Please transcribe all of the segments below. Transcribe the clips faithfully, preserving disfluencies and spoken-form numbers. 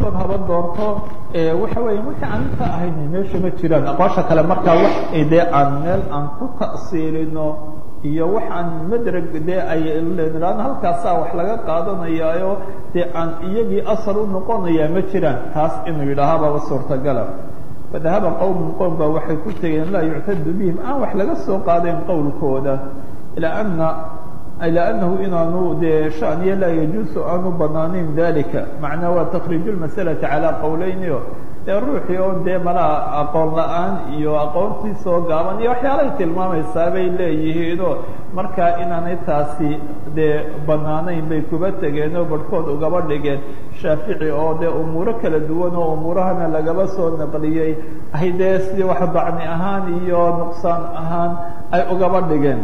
midkood haba doorto waxa weeye wixii aan inta ahayn meesha ma jiraan aqwaasha kale markaa wax dee aan meel aan ku ta'siilino iyo wax aan madrag dee ay leedahay halkaasaa wax laga qaadanayaayo dee aan iyagii asal u noqonayaa ma jiraan taas inuu yidhaahaababa suurtagala fadahaba qowmun qowm baa waxay ku tegeen laa yuctadu bihim aan wax laga soo qaadeen qowlkooda ilaa ana ilaa anahu inaanu dee shaniya laa yajuusu aanu banaanayn dalika macnaa waa takriiju lmasalati calaa qowleyniyo dee ruuxii oo dee malaa aqoon la-aan iyo aqoontiisoo gaaban iyo waxyaalay tilmaamaysaa bay leeyihiinoo markaa inaanay taasi dee banaanayn bay kuba tegeen oo barhkood ugaba dhigeen shaafici oo dee umuuro kala duwan oo umuurahana lagaba soo naqliyey ay dee sidii wax dacni ahaan iyo nuqsaan ahaan ay ugaba dhigeen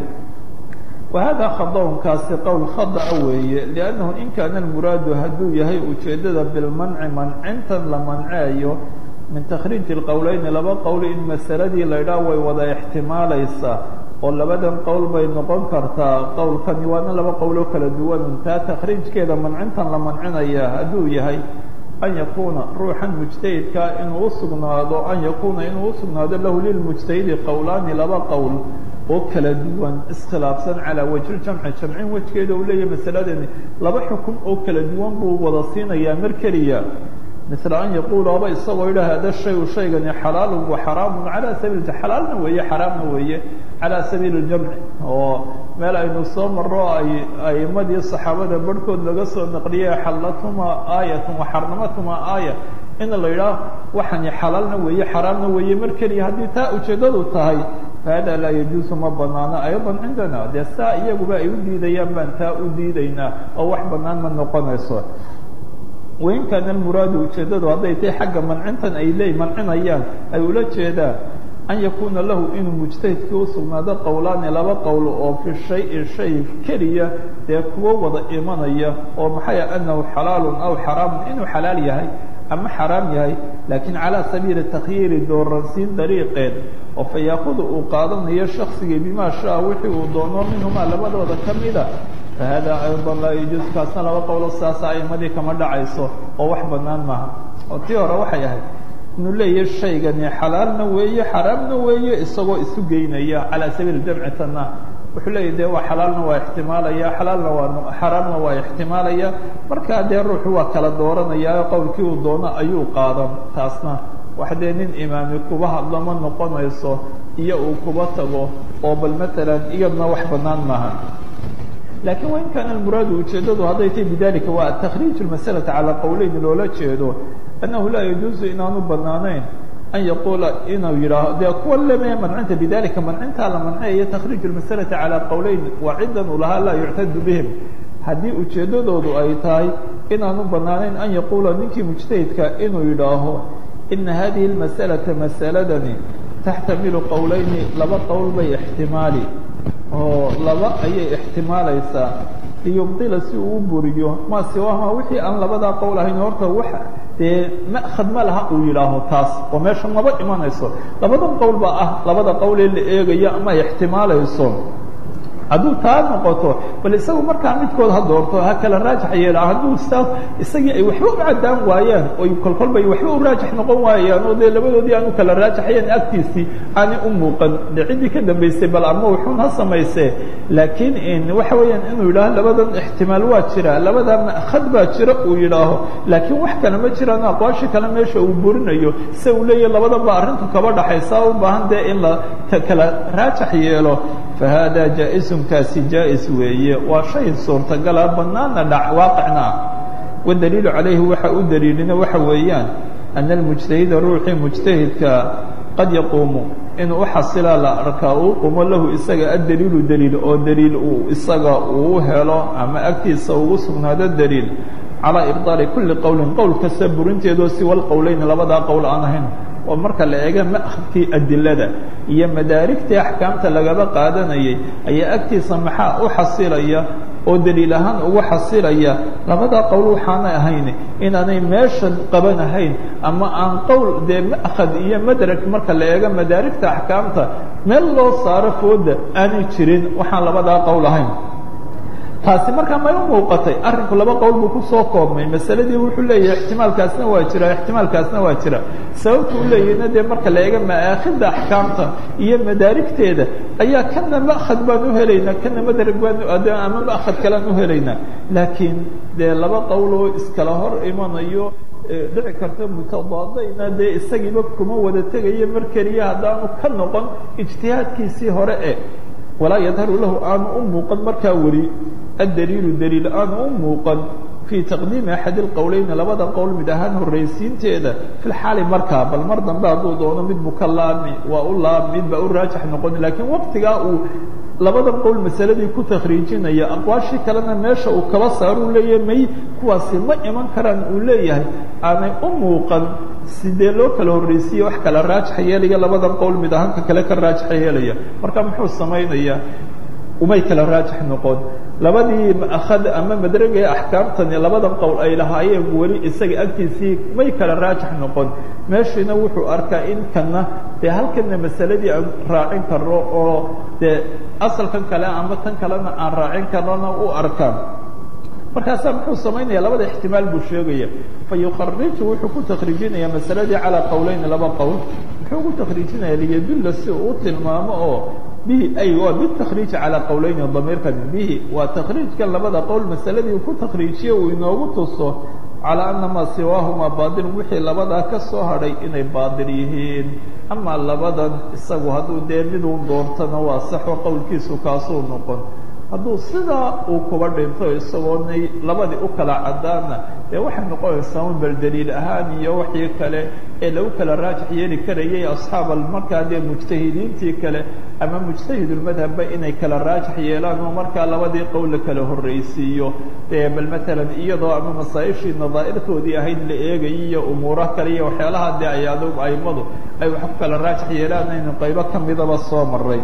وهذا khadwnkaasi qowl khadaأ weeye لأnnahu in kaana الmuraadu hadduu yahay ujeedada bilmanci mancintan la manceeyo min takriiji اlqowleyni laba qowl in masaladii la ydhaah way wada ixtimaalaysaa oo labadan qowl bay noqon kartaa qowlkani waana laba qowloo kala duwan taa takriijkeeda mancintan la mancinaya hadduu yahay an yakuuna ruuxan mujtahidka inuu usugnaado an yakuuna inuu usugnaado lahu lilmujtahidi qowlaani laba qowl oo kala duwan iskhilaafsan calaa wajhi jamci jamcin wejgeeda uu leeyahay masaladani laba xukun oo kala duwan buu wada siinayaa mar keliya misla an yaquula aba isagoo yidhaah hada shayu shaygani xalaalun wa xaraamun calaa sabiil xalaalna weeye xaraamna weeye calaa sabiili ljamci oo meel aynu soo maro ay aimadii saxaabada barhkood laga soo naqliyay xallatumaa aayatun wa xarnamatumaa aaya in la yidhaah waxani xalaalna weeye xaraamna weeye mar keliya haddii taa ujeedadu tahay fahada laa yajuusu ma banaano ayضa cindana dee saa iyaguba ay u diidayaan baan taa u diidaynaa oo wax banaan ma noqonayso wain kaana almuraadu ujeedadu hadday tahay xagga mancintan ay leey mancinayaan ay ula jeedaan an yakuuna lahu inuu mujtahidkii usugnaado qowlaani laba qowl oo fi shayi shay keliya dee kuwo wada imanaya oo maxay anahu xalaalun aw xaraamun inuu xalaal yahay ama xaraam yahay laakiin calaa sabiili takhyiiri dooransiin dariiqeed oo fa yaakudu uu qaadanayo shaksigii bimaa shaa wixii uu doono minhumaa labadooda ka mida fahada ayضa laa yajuuz kaasna laba qowlo saasa aimadii kama dhacayso oo wax banaan maaha oo tii hore waxay ahayd inuu leeyahay shaygani xalaalna weeye xaraamna weeye isagoo isu geynaya calaa sabiili jamci tana wuxuu leeyahy de waa xalaalna waa ixtimaalaya xalaalna waa xaraamna waa ixtimaalaya markaa dee ruuxu waa kala dooranaya qowlkii uu doono ayuu qaadan taasna wax dee nin imaami kuba hadlo ma noqonayso iyo uu kuba tago oo bal matalan iyadna wax banaan maaha lakin wain kaana almuraadu ujeedadu hadday tahay bidalika waa takriij masalati calaa qowleyn loola jeedo annahu laa yajuuzu inaanu banaanayn an yaquula inuu yidhaaho dee kuwa leme mancinta bidalika mancintaa la manceeyo takriij masalati calaa qowleyn waa cidan u lahaa laa yuctadu bihim haddii ujeedadoodu ay tahay inaanu banaanayn an yaquula ninkii mujtahidka inuu yidhaaho ina hadihi اmasalata masaladani taxtamilu qowleyni laba qowl bay ixtimaali oo laba ayay ixtimaalaysaa liyubdila si uu u buriyo ma siwahma wixii aan labadaa qowl ahayn horta wax dee ma'khad ma laha uu yidhaaho taas oo meesha maba imanayso labadan qowl baa ah labada qowlee la eegayo ama ixtimaalayso hadduu taa noqoto bal isagu markaa midkood ha doorto ha kala raajax yeela hadduu saas isagii ay waxba u caddaan waayaan oy kolkolbay waxba u raajax noqon waayaan oo dee labadoodii aanu kala raajaxayan agtiisii aanay u muuqan dee ciddii ka dambaysay bal ama wuxuun ha samaysee laakiin waxa weeyaan inuu yidhaaho labadan ixtimaal waa jira labadaa ma'khad baa jira uu yidhaaho laakiin wax kale ma jiraan aqwaashi kale meesha uu burinayo se uu leeyahy labadan baa arrintu kaba dhaxaysa u baahan dee in la kala raajax yeelo fahada jaa-isun kaasi jaa-is weeye waa shay suurtagala banaana dhac waaqicna ah wadaliilu calayhi waxa u daliilina waxa weeyaan ana almujtahida ruuxii mujtahidka qad yaquumu inuu uxasilaa la arkaa uu qumo lahu isaga addaliilu daliil oo daliil uu isaga uu helo ama agtiisa ugu sugnaado daliil calaa ibdaali kulli qowlin qowl kasta burinteedoo siwa lqowleyn labadaa qowl aan ahayn oo marka la eega ma'khadkii adilada iyo madaarigtii axkaamta lagaba qaadanayay ayaa agtiisa maxaa u xasilaya oo daliil ahaan ugu xasilaya labadaa qowl waxaanay ahayn inaanay meeshan qabanahayn ama aan qowl dee ma'khad iyo madrag marka la eega madaarigta axkaamta meel loo saaro fooda aanay jirin waxaan labadaa qowl ahayn taasi markaa may u muuqatay arrinku laba qowl buu kusoo koobmay masaladii wuxuu leeyahay ixtimaalkaasna waa jira ixtimaalkaasna waa jira sababta u leeyahayna dee marka la eega maakhida axkaamta iyo madaarigteeda ayaa kana ma'khad baan u helaynaa kana madarag baan ama ma'khad kalean u helaynaa laakiin dee laba qowl oo iskala hor imanayo dhici karta mutadaadayna dee isagiiba kuma wada tegayo mar keliya haddaanu ka noqon ijtihaadkiisii hore e walaa yadharu lahu aanu u muuqan markaa weli addaliilu daliil aanu u muuqan fii taqdiimi axadi اlqowleyni labada qowl mid ahaan horraysiinteeda fi lxaali markaa bal mar dambe hadduu doono mid buu ka laami waa u laami mid baa u raajax noqon laakiin waqtigaa uu labada qowl masaladii ku takhriijinaya aqwaashii kalena meesha uu kaba saaruu leeyahay may kuwaasi ma iman karaan uu leeyahay aanay u muuqan sidee loo kala horraysiiye wax kala raajaxa yeelaya labadan qowl mid ahaanka kale ka raajaxa yeelaya marka muxuu samaynayaa umay kala raajax noqon labadii ma'khad ama madraga ee axkaamtani labadan qowl ay lahaayeen weli isaga agtiisii may kala raajax noqon meeshiina wuxuu arkaa in kana dee halkana masaladii aan raacin karno oo dee asalkan kale ama tan kalena aan raacin karnona u arkaan markaasaa muxuu samaynaya labada ixtimaal buu sheegaya fa yukhariju wuxuu ku takhriijinaya masaladii calaa qowleyn laba qowl muxuu ku takhriijinaya liyadulla si uu u tilmaamo oo bihi ay waa bitakriij calaa qowleyni damiirkan bihi waa takhriijkan labada qowl masaladii ku takhriijiye uu inoogu tuso calaa ana maa siwaahumaa baadil wixii labadaa ka soo hadhay inay baadil yihiin amaa labadan isagu hadduu dee miduu doontana waa saxo qowlkiisu kaasuu noqon hadduu sidaa uu kuba dhinto isagoonay labadii u kala caddaana dee waxay noqonaysaa un bal daliil ahaan iyo wixii kale ee lagu kala raajax yeeli karayay asxaaba markaa dee mujtahidiintii kale ama mujtahidulmadhabba inay kala raajax yeelaan oo markaa labadii qowl la kala horraysiiyo dee bal matalan iyadoo ama masaa-ishii nadaa'irtoodii ahayd la eegayay iyo umuuro kale iyo waxyaalaha dee ay adugu aimadu ay wax ku kala raajax yeelaan aynu qaybo ka midaba soo maray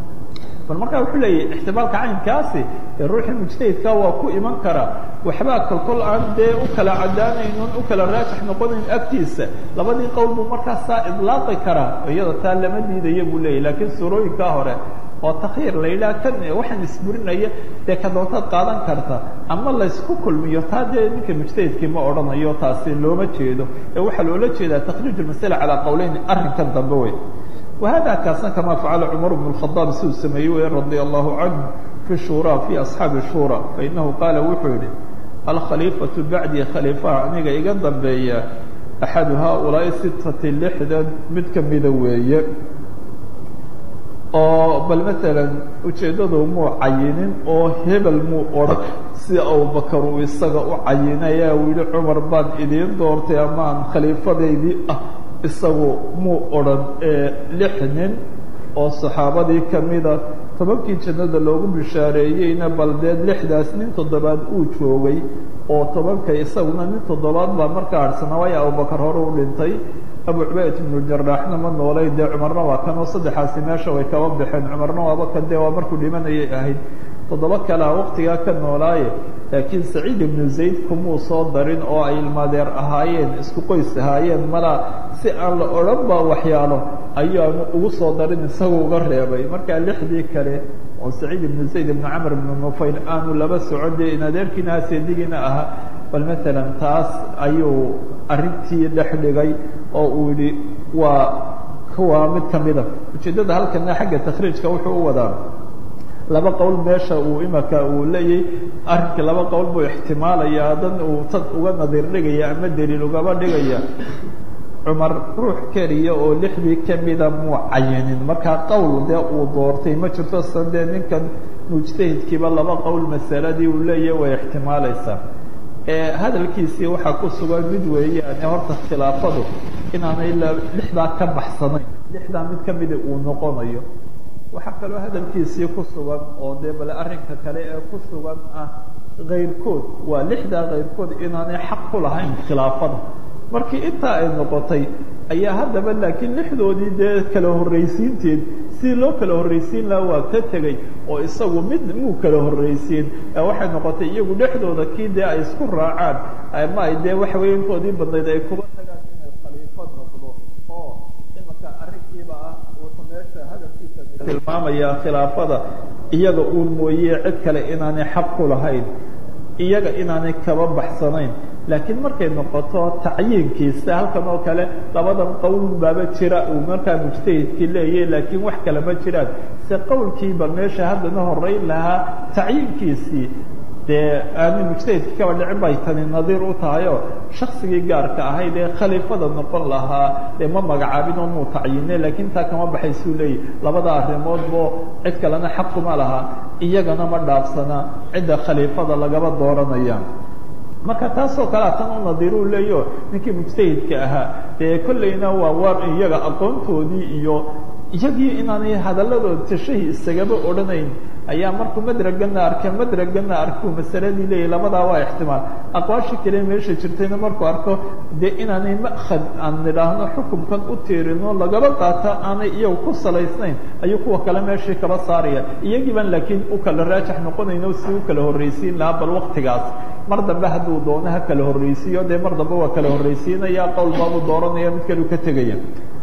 bal markaa wuxuu leeyahay ixtimaalka caynkaasi ee ruuxii mujtahidka waa ku iman karaa waxbaa kolkol aan dee u kala caddaanaynon u kala raajax noqonayn agtiisa labadii qowl buu markaasaa idlaaqi karaa iyada taa lama diidaya buu leeyahy laakiin suurooyinkaa hore oo takyiir la yidhaha kan waxaan isburinaya dee ka doontaad qaadan karta ama laysku kulmiyo taa dee ninka mujtahidkii ma odhanayo taasi looma jeedo ee waxaa loola jeedaa takhriij masala calaa qowleyn arrinkan dambe wey وhada kaasna kama facala cmar بن الخaطاab siduu sameeyey wey radي الlahu canه في shurى في أصxaabi shurى fainahu qaala wuxuu yihi alkhaliifaةu bacdii khaliifaha aniga iga dambeeya axadu haؤulaaءi sitati lixdan mid kamida weeye oo bal maala ujeeddadu muu cayinin oo hebel muu odhan si abubakar uu isaga u cayinaya uu yihi cumar baan idiin doortay amaan khaliifadaydii ah isagu muu odhan lix nin oo saxaabadii kamida tobankii jannada loogu bishaareeyeyna baldeed lixdaas nin toddobaad uu joogay oo tobanka isaguna nin toddobaad baa markaa harhsanaa waayo abubakar hore u dhintay abu cubaydat ibnu jaraaxna ma noolay dee cumarna waa kanoo saddexaasi meesha way kaba baxeen cumarna waaba kan dee waa markuu dhimanayay ahayd toddoba kalea waqtigaa ka noolaaye laakiin saciid ibnu zayd kumuu soo darin oo ay ilmaadeer ahaayeen isku qoys ahaayeen malaa si aan la odhan ba waxyaalo ayaanu ugu soo darin isagu uga reebay markaa lixdii kale oo saciid ibnu zayd ibnu camr ibnu nufayl aanu laba socode in adeerkiina aseedigiina ahaa bal matalan taas ayuu arrintii dhex dhigay oo uu yihi waa kuwaa mid kamida ujeeddada halkana xagga takhriijka wuxuu u wadaa laba qowl meesha uu imaka uu leeyahy arrinkii laba qowl buu ixtimaalayaa dan uu tad uga nadiir dhigaya ama daliil ugaba dhigaya cumar ruux keliya oo lixdii kamida muu cayinin markaa qowl dee uu doortay ma jirto san dee ninkan mujtahidkiiba laba qowl masaladii uu leeyahy way ixtimaalaysaa hadalkiisii waxaa ku sugan mid weeyaane horta khilaafadu inaanay lixdaa ka baxsanayn lixdaa mid kamida uu noqonayo waxaa kaloo hadalkiisii ku sugan oo dee bale arrinka kale ee ku sugan ah kayrkood waa lixdaa kayrkood inaanay xaq ku lahayn khilaafada markii intaa ay noqotay ayaa haddaba laakiin lixdoodii dee kala horraysiinteed si loo kala horraysiin laha waa ka tegey oo isagu mid muu kala horraysiin ee waxay noqotay iyagu dhexdooda kii dee ay isku raacaan ama ay dee waxa weeye intoodii badnayd ay kuba tagaan inay khaliifo noqdo oo imaka arrinkiiba ah wuxuu meesha hadalkiisa tilmaamaya khilaafada iyaga uun mooye cid kale inaanay xaq ku lahayn, iyaga inaanay kaba baxsanayn. laakiin markay noqoto tacyiinkiisa halkan oo kale labadan qowl baaba jira uu markaa mujtahidkii leeyahay, laakiin wax kale ma jiraan. se qowlkiiba meesha haddana horeyn lahaa tacyiinkiisii dee aani mujtahidkii kaba dhicin bay tani nadiir u tahay oo shaksigii gaarka ahayd ee khaliifada noqon lahaa dee ma magacaabin oo muu tacyine, laakiin taa kama baxaysuu leeyahy. labada arrimoodbo cid kalena xaquma laha, iyagana ma dhaafsana cidda khaliifada lagaba dooranaya. marka taasoo kalea tan u nadiiruu leeyo ninkii mujtahidka ahaa dee kollayna waa waar iyaga aqoontoodii iyo iyagii inaanay hadaladooda tashahi isagaba odhanayn ayaa markuu madragana arka madragana arkuu masaladii leeyahy. labadaa waa ixtimaal. aqwaashii kale meesha jirtayna markuu arko dee inaanay ma'khad aan nidhaahno xukumkan u tiirino lagaba qaata aanay iyagu ku salaysnayn ayuu kuwa kale meeshii kaba saaraya. iyagii baan laakiin u kala raajax noqonayno si u kala horraysiin lahaa bal waktigaas. mar dambe hadduu doono ha kala horraysiiyo dee mar dambe waa kala horraysiinaya, qowl baabuu dooranaya, mid kaleu ka tegaya.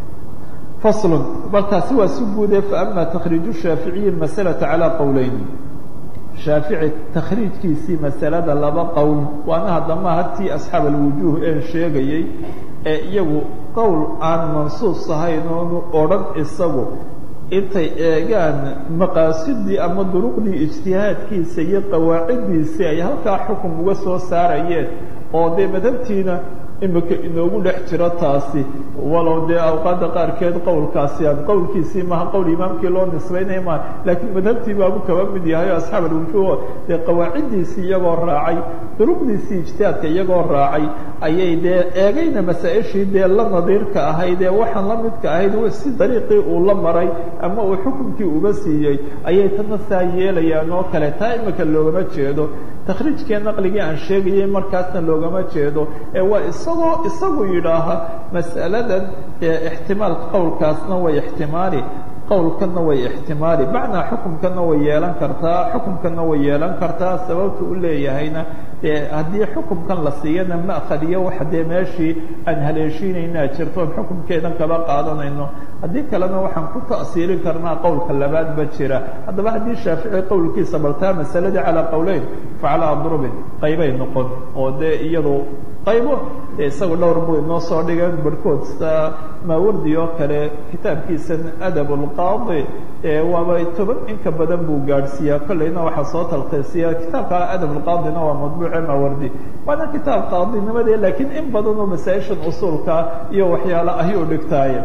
fasl bal taasi waa si guude faama takhriiju shaaficiyi masalata calaa qowleyn. shaafici takhriijkiisii masalada laba qowl waana haddama hatii asxaab alwujuuh een sheegayey ee iyagu qowl aan mansuus ahayn oonu odhan isagu intay eegaan maqaasidii ama duruqdii ijtihaadkiisa iyo qawaaciddiisii ay halkaa xukum uga soo saarayeen oo dee madhabtiina imika inoogu dhex jiro taasi, walow dee awqaadda qaarkeed qowlkaasi aan qowlkiisii maha qowl imaamkii loo nisbaynaya maha, laakiin madhabtii baabu kaba mid yahay o asxaab alwujuuh dee qawaaciddiisii iyagoo raacay, duruqdiisii ijtihaadka iyagoo raacay ayay dee eegayna masaa-ishii dee la nadiirka ahayd ee waxaan la midka ahayd si dariiqii uu la maray ama uu xukunkii uga siiyey ayay tana saa yeelayaan oo kale. taa imika loogama jeedo takhriijkee naqligii aan sheegayay markaasna loogama jeedo ee waa isagoo isagu yidhaaha mas'aladan ee ixtimaalka qowlkaasna way ixtimaali, qowlkanna way ixtimaali, macnaa xukumkanna way yeelan kartaa, xukumkanna way yeelan kartaa. sababta u leeyahayna dee haddii xukumkan la siiyana ma'khad iyo waxa dee meeshii aan haleeshiinaynaa jirto oon xukumkeedan kaba qaadanayno, haddii kalena waxaan ku ta'siilin karnaa qowlka labaad ba jira. haddaba haddii shaafici qowlkiisa baltaa masaladii calaa qowleyn facalaa adrubin qaybay noqon oo dee iyadu qaybo dee isagu dhowr buu inoo soo dhigeen barhkood sida maawardi oo kale kitaabkiisan adab ulqaadi ee waaba toban inka badan buu gaadhsiiyaa. kollayna waxaa soo talqiisiya kitaabka adab ulqaadina waa madbuuce maawardi, waana kitaab qaadinimadee laakiin in badan oo masaa-ishan usuulka iyo waxyaalo ayuu dhigtaaye.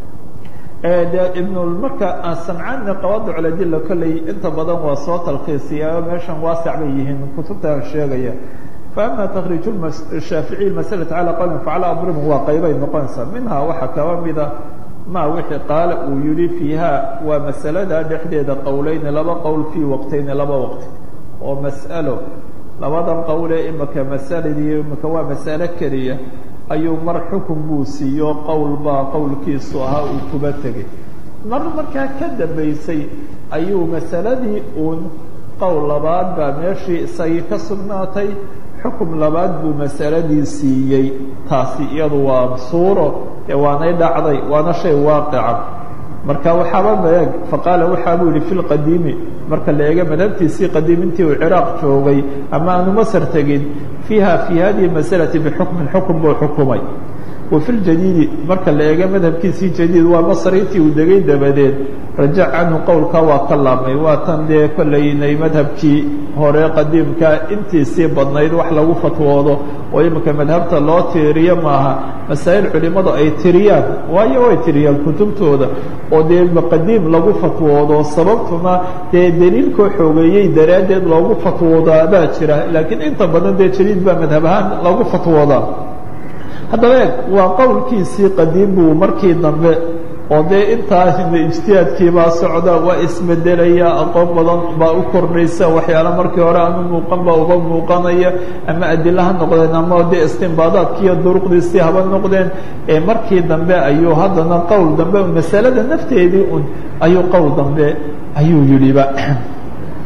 de ibn marka samcaanna qawaadic ladilla kolley inta badan waa soo talqiisiyaa, meeshan waasac bay yihiin kutubtaan sheegaya. faama takhriij shaaficiy masalata calaa qowlin facalaa adribin waa qaybay noqonaysaa. minhaa waxaa kaba mida maa wixii qaala uu yihi fiiha waa masalada dhexdeeda qowleyni laba qowl fii waqtayni laba waqti oo mas'alo labadan qowlee imika masaladii imika waa mas'alo keliya ayuu mar xukun buu siiyo qowl baa qowlkiisu ahaa uu kuba tegey. mar markaa ka dambaysay ayuu masaladii uun qowl labaad baa meeshii isagii ka sugnaatay, xukum labaad buu masaladii siiyey. taasi iyadu waa suuro ee waanay dhacday, waana shay waaqica. marka waxaaba maeg faqaala waxaa buu yihi fi lqadiimi marka la eega madhabtiisii qadiim intii uu ciraaq joogay ama aanu masar tegin, fiiha fii hadihi masalati bixukmin xukun buu xukumay. wa fi ljadiidi marka la eega madhabkiisii jadiid waa masar intii uu degay dabadeed rajac canhu qowlka waa ka laabmay. waa tan dee kollaynay madhabkii hore qadiimka intiisii badnayd wax lagu fatwoodo oo imika madhabta loo tiiriyo maaha, masaa'il culimmadu ay tiriyaan, waayo way tiriyaan kutubtooda oo dee qadiim lagu fatwoodo, sababtuna dee daliilkoo xoogeeyey daraaddeed loogu fatwoodaa baa jira, laakiin inta badan dee jadiid baa madhab ahaan lagu fatwoodaa. haddaba eeg waa qowlkiisii qadiim buu markii dambe oo dee intaasna ijtihaadkiibaa socda, waa isbedelaya, aqoon badan baa u kordhaysa, waxyaala markii hore aanu muuqan baa uga muuqanaya, ama adila ha noqdeen ama dee istinbaadaadkiiyo duruqdiisii haba noqdeen. ee markii dambe ayuu haddana qowl dambe masalada nafteedii un ayuu qowl dambe ayuu yidhiba.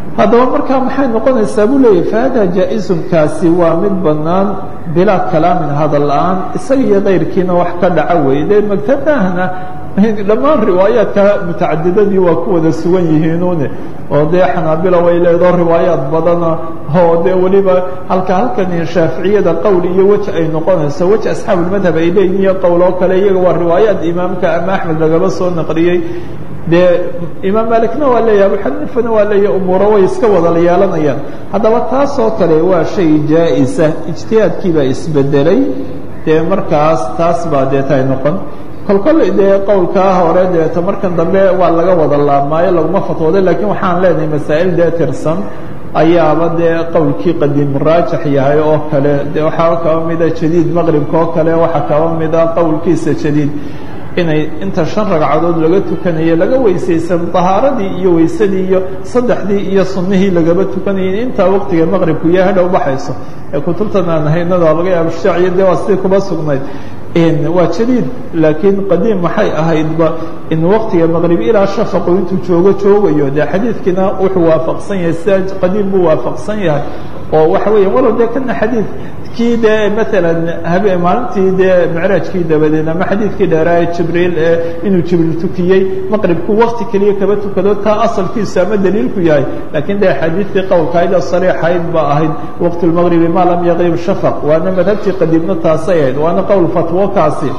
haddaba markaa maxay noqonaysaa buu leeyahy fahada jaa-izunkaasi waa mid banaan bilaa kalaamin hadal la-aan isaga iyo kayrkiina wax ka dhaca weye de magtabahna dhammaan riwaayaadka mutacadidadii waa ku wada sugan yihiinune oo dee xanaabila way leedaho riwaayaad badana oo dee weliba halka halkan shaaficiyada qowl iyo wej ay noqonayso wej asxaabulmadhab ay leeyihin iyo qowl oo kale iyaga waa riwaayaad imaamka ama axmed lagaba soo naqliyey dee imaam malikna waa leeyahy abu xaniifana waa leeyahy umuuro way iska wada yeelanayaan haddaba taasoo kale waa shay jaa-isa ijtihaadkiibaa isbedelay dee markaas taas baa deetay noqon kolkol dee qowlkaa hore deeto markan dambe waa laga wada laabmaayo laguma fatwooday lakiin waxaan leenahay masaa'il dee tirsan ayaaba dee qowlkii qadiim raajax yahay oo kale de waxaa kaba mida jadiid maqribka oo kale waxaa kaba mida qowlkiisa jadiid inay inta shan ragcadood laga tukanayo laga weysaysan طahaaradii iyo weysadii iyo saddexdii iyo sunihii lagaba tukanayay intaa waqtiga maqribku iyo hadhow baxayso ee kutubtan aan haynada laga yaabo shaaciya dee waa sidii kuba sugnayd waa jadiid laakiin qadiim maxay ahaydba in waqtiga maqrib ilaa shafaqu intuu joogo joogayo dee xadiidkiina wuxuu waafaqsan yahay sida qadiim buu waafaqsan yahay oo waxa weya walow dee kana xadiid kii dee maalan habe maalintii dee micraajkii dabadeed ama xadiidkii dheeraaye jibriil ee inuu jibriil tukiyey maqribku wakti keliya kaba tukado taa asalkiisu ama daliilku yahay laakiin dee xadiidkii qowlkaayda sariixayd ba ahayd waqti lmaqribi maa lam yaqrib shafaq waana madhabtii qadiimna taasay ahayd waana qowl fatwo kaasi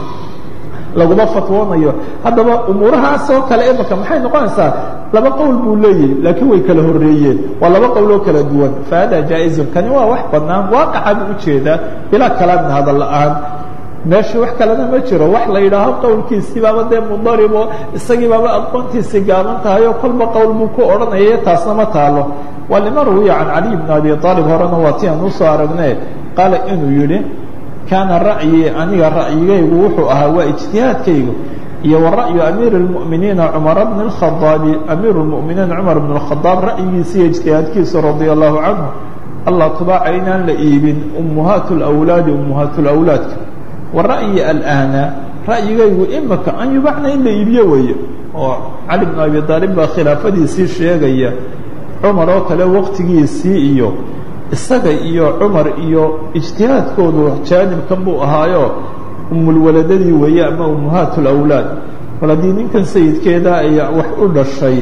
laguma fatwoonayo haddaba umuurahaas oo kale imaka maxay noqonaysaa laba qowl buu leeyahay laakiin way kala horeeyeen waa laba qowl oo kala duwan fahada jaa-izun kani waa wax banaan waaqaca buu ujeedaa bilaa kalaamin hadal la-aan meesha wax kalena ma jiro wax la yidhaaho qowlkiisii baaba dee mudaribo isagii baaba aqoontiisii gaaban tahay oo kolba qowl buu ku odhanaya taasna ma taalo waa lima ruwiya can caliy bn abi aalib horena waa ti aan usoo aragne qaala inuu yihi kaana ra'yi aniga ra'yigaygu wuxuu ahaa waa ijtihaadkaygu iyo wa ra'yu amiir اlmu'miniina cumara bn اkhadaabi amiir اlmu'miniin cumar bn اkhadaab ra'yigiisa iyo ijtihaadkiisa radia allahu canhu allah tubaaca inaan la iibin ummuhaat اlawlaadi ummuhaat اlawlaadka wa ra'yi alana ra'yigaygu imaka an yubacna in la iibiyo weeye oo cali bn abi aalib baa khilaafadiisii sheegaya cumar oo kale waqtigiisii iyo isaga iyo cumar iyo ijtihaadkoodu jaanibkan buu ahaayo umulwaladadii weeye ama ummuhaat اlawlaad bal haddii ninkan sayidkeeda ay wax u dhashay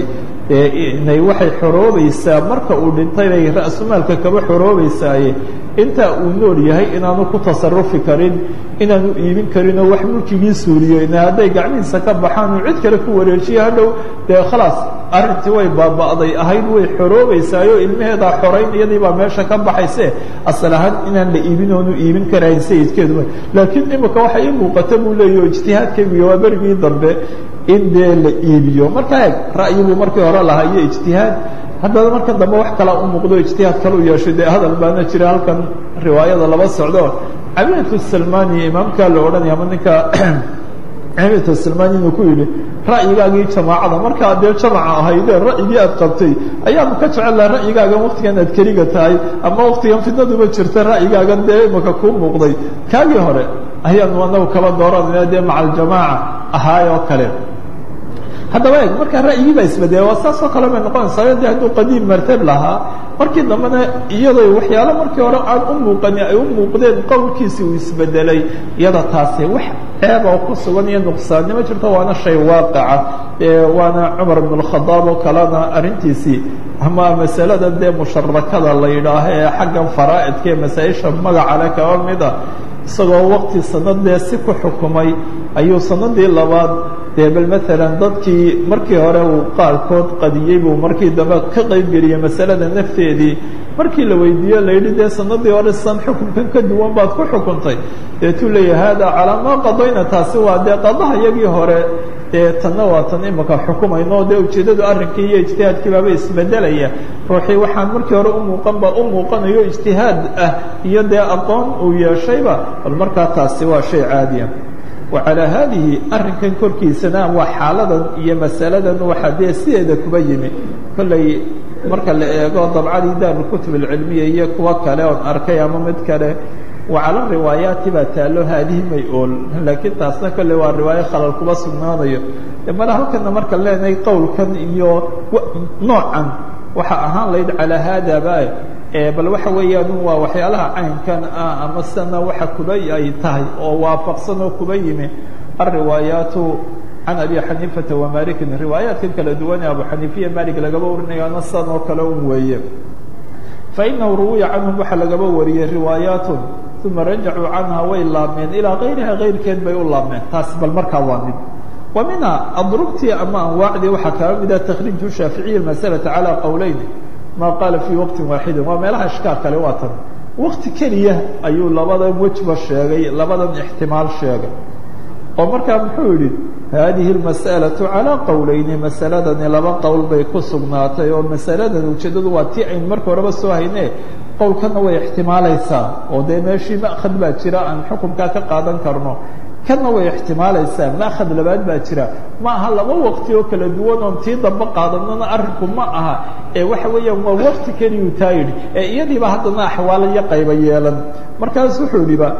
inay waxay xoroobaysaa marka uu dhintay bay ra-sumaalka kaba xoroobaysaaye intaa uu nool yahay inaanu ku tasarufi karin inaanu iibin karinoo wax mulkigii suuriyo ina hadday gacmihiisa ka baxaan uu cid kale ku wareejiyo hadhow dee khalaas arrintii way baaba'day ahayd way xoroobaysaayo ilmaheedaa xorayn iyadii baa meesha ka baxayse asal ahaan inaan la iibin oonu iibin karayn sayidkeedu laakiin imika waxay ii muuqata buu leeyaho ijtihaadkayguiyo waa berigii dambe in dee la iibiyo markaa eg ra'yi buu markii hore lahaa iyo ijtihaad haddana marka dambe wax kala u muuqdo ijtihaad kale u yeeshay dee hadal baana jira halkan riwaayada laba socdo cabidatu salmani imaamkaa la odhanaya ama ninka cabidatu salmani inuu ku yidhi ra'yigaagii jamaacada markaa dee jamaca ahaydee ra'yigii aad qabtay ayaanu ka jecel laha ra'yigaagan waktigan aad keliga tahay ama waktigan fidnaduba jirta ra'yigaagan dee imaka kuu muuqday kaagii hore ayaanu anagu kala dooranayna dee maca aljamaaca ahaay oo kale haddaba eg markaa ra'yigii baa isbedela waa saas oo kale bay noqonaysaa de hadduu qadiim martab lahaa markii dambena iyadoo waxyaalo markii hore aan u muuqani ay u muuqdeen qowlkiisii uu isbedelay iyada taasi wax ceeb oo ku sugan iyo nuqsaannimo jirto waana shay waaqaca waana cumar bn اkhadaab oo kalena arrintiisii ama masalada dee musharakada la yidhaaho ee xaggan faraa'idka ee masaa-isha magacale kaba mid a isagoo waqti sanadee si ku xukumay ayuu sanadii labaad dee bal maalan dadkii markii hore uu qaarkood qadiyey buu markii dambe ka qaybgeliyey masalada nafteedii markii la weydiiye la yidhi dee sanadii hore san xukunkan ka duwan baad ku xukuntay deetuu leeyahay hada calaa maa qadayna taasi waa dee qadaha iyagii hore dee tanna waa tan imaka xukumayno dee ujeeddadu arrinkii iyo ijtihaadkii baaba isbedelaya ruuxii waxaan markii hore u muuqan ba u muuqanayo ijtihaad ah iyo dee aqoon uu yeeshayba bal markaa taasi waa shay caadiya وعalى haadihi arrinkan korkiisana waa xaaladan iyo masaladan waxaa dee sideeda kuba yimi kollay marka la eego dabcadii daarulkutub alcilmiya iyo kuwo kale oon arkay ama mid kale wacala riwaayaati baa taallo haadihi may ool laakiin taasna kolley waa riwaayo khalal kuba sugnaanayo mala halkana marka leenahay qowlkan iyo noocan waxa ahaan layd calaa haadaba bal waxa weeyaan waa waxyaalaha caynkan ah ama sana waxa kuba ay tahay oo waafaqsan oo kuba yimi alriwaayaatu can abi xaniifata wa malikin riwaayaadkan kala duwan ee abu xaniifiya malik lagaba warinayaana san oo kale un weeye fainahu ruwiya canhum waxaa lagaba wariyey riwaayaatun uma rajacuu canha way laabmeen ilaa kayriha kayrkeed bay u laabmeen taas bal markaa waa mid wa minha adrubtii ama anwaacdii waxaa kaga mida takhriiju shaaficiyi masalata calaa qowleyn ma qaala fii waqtin waaxidin waa meelaha ishkaal kale waa tan waqti keliya ayuu labadan wejba sheegay labadan ixtimaal sheegay oo markaa muxuu yihi hadihi اmasأalaةu calىa qowleyni masaladani laba qowl bay ku sugnaatay oo masaladan ujeedadu waa tii aynu marka horeba soo hayne qowlkana way ixtimaalaysaa oo dee meeshii ma'khad baa jira aan xukunkaa ka qaadan karno kana way ixtimaalaysaa ma'khad labaad baa jira ma aha laba waqti oo kala duwan oon tii dambe qaadanana arrinku ma aha ee waxa weeyaan waa waqti keliyuu taa yidhi ee iyadiiba haddana axwaalo iyo qayba yeelan markaas wuxuu yihiba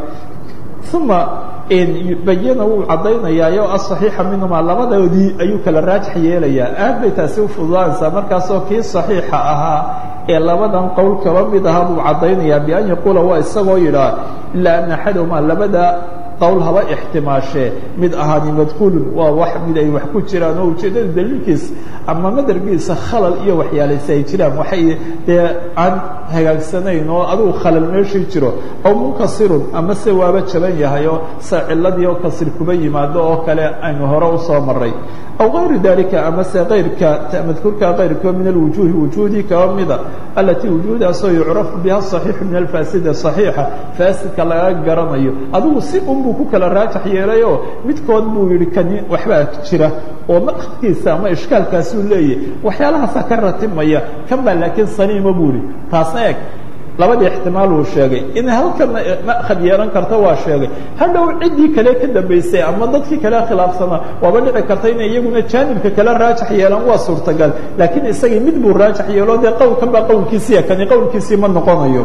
uma bayana wuu caddaynayaayo aصaxiixa minhumaa labadoodii ayuu kala raajix yeelayaa aad bay taasi ufududaanaysaa markaasoo kii صaxiixa ahaa ee labadan qowl kaba mid ahaa buu caddaynayaa bian yaquula waa isagoo yidhaa ilaa ana axadahumaa labada qowl haba ixtimaashee mid ahaani madkuulun waa wax mid ay wax ku jiraan oo ujeeddada daliilkiis ama madargiisa khalal iyo waxyaalaysi ay jiraan waxay dee aan hagaagsanayn oo adugu khalal meeshii jiro aw munkasirun ama se waaba jaban yahay oo sa ciladii oo kasir kuba yimaado oo kale aynu hore usoo maray aw gayru dalika ama se kayrka madkuurka kayrka min alwujuuhi wujuudii kaba mida alatii wujuudaasoo yucrafu biha صaxiixu min alfaasida صaxiixa faasidka laga garanayo adigu si un ku kala raajax yeelayoo midkood buu yihi kani waxbaa jira oo maqadkiisa ama ishkaalkaasuu leeyahy waxyaalahaasaa ka ratimaya kan baa laakiin saniima buu ihi taasna eg labadii ixtimaal uu sheegay inay halkana ma'khad yeelan karta waa sheegay hadhow ciddii kale ka dambaysay ama dadkii kale khilaafsanaa waaba dhici karta inay iyaguna jaanibka kale raajax yeelan waa suurtagal laakiin isagii mid buu raajax yeelo dee qowlkan baa qowlkiisiya kani qowlkiisii ma noqonayo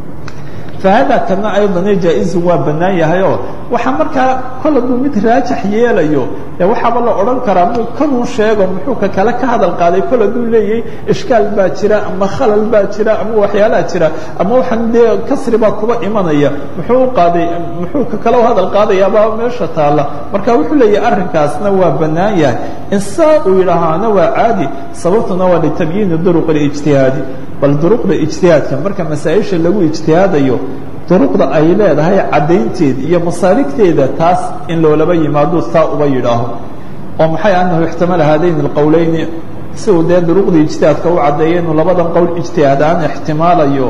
fahada kana ayضا jaaئizu waa banaan yahay oo waxaa markaa kol hadduu mid raajax yeelayo de waxaaba la odhan karaa muu kanuu sheego muxuu ka kale ka hadal qaaday kol hadduu leeyahay ishkaal baa jira ama khalal baa jira ama waxyaalaha jira ama waxaan dee kasri baa kuba imanaya muxuu qaaday muxuu ka kale hadal qaadayaabaa meesha taala marka wuxuu leeyahay arrinkaasna waa banaan yahay insaa uu yidhaahaana waa caadi sababtuna waa litabyiini duruq اlijtihaadi bal duruqda ijtihaadka marka masaa-isha lagu ijtihaadayo duruqda ay leedahay caddaynteeda iyo masaaligteeda taas in loolaba yimaado saa uba yidhaaho oo maxay anahu ixtimala haadayn اlqowleyni si uu dee duruqda ijtihaadka u caddeeya inuu labadan qowl ijtihaad aan ixtimaalayo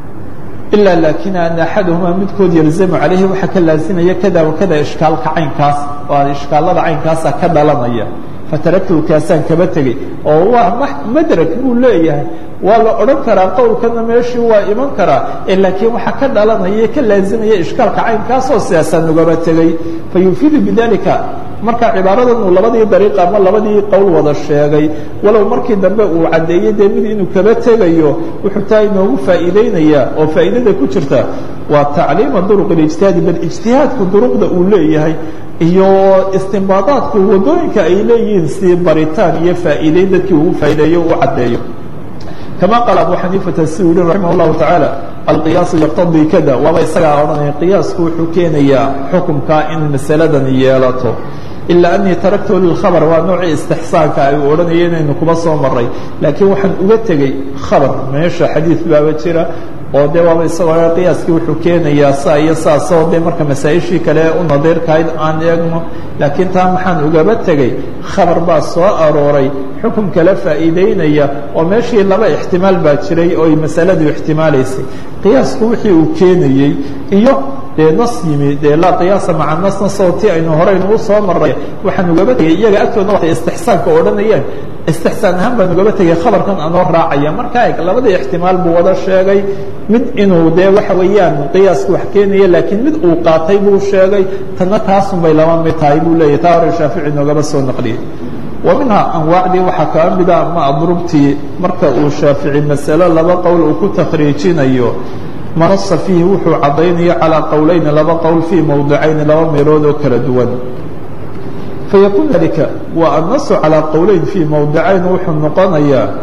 ilaa laakin ana axadahumaa midkood yalzamu calayhi waxaa ka laasimaya kada wakada ishkaalka caynkaas oo ishkaalada caynkaasa ka dhalanaya fataraktuhu kaasaan kaba tegey oo waa madrag buu leeyahay waa la odhan karaa qowlkana meeshii waa iman karaa laakiin waxaa ka dhalanaya ka laazimaya ishkaalka caynkaasoo sidaasaan ugaba tegey fayufiidu bidalika marka cibaaradan uu labadii dariiq ama labadii qowl wada sheegay walow markii dambe uu caddeeyey dee mid inuu kaba tegayo wuxuu taa inoogu faa'iideynayaa oo faa'iidada ku jirta waa tacliima duruq اlijtihaadi bal ijtihaadku duruqda uu leeyahay iyo istimbaadaadku wadooyinka ay leeyihiin si baritaan iyo faa'iideyn dadkii ugu faa'iideeyo u caddeeyo kama qaala abu xaniifata si uu yihi raximah اllahu tacaala alqiyaasu yaqtadii kada waaba isagaa odhanaya qiyaasku wuxuu keenayaa xukunkaa in masaladan yeelato ilaa anii taraktuhu lilkhabr waa noocii istixsaanka ay u odhanaya inaynu kuba soo maray laakiin waxaan uga tegey khabar meesha xadiid baaba jira oo dee waaba isagoo qiyaaskii wuxuu keenayaa saa iyo saasoo dee marka masaa-ishii kale u nadiirkahayd aan eegno laakiin taa maxaan ugaba tegey khabar baa soo arooray xukun kale faa'iideynaya oo meeshii laba ixtimaal baa jiray oo ay masaladu ixtimaalaysay qiyaasku wixii uu keenayey iyo dee nas yimi dee laa qiyaasa maca nas nasoo ti aynu horeynu u soo maray waxaan ugaba tegey iyaga agtooda waxay istixsaanka odhanayeen istixsaan ahaan baan ugaba tegey khabarkan anoo raacaya markaa eg labadii ixtimaal buu wada sheegay mid inuu dee waxa weeyaan qiyaasku wax keenaya laakiin mid uu qaatay buu sheegay tanna taasun bay laba mid tahay buu leeyahy taa hore shaafici noogaba soo naqliyey wa minhaa anwaacdii waxaa kaa mida ama adrubtii marka uu shaafici masalo laba qowl uu ku takhriijinayo manasa fiihi wuxuu caddaynayo calىa qowleyni laba qowl fii mowdicayni laba meelood oo kala duwan fayakuun dalika wa annasu calىa qowleyn fii mowdicayn wuxuu noqonayaa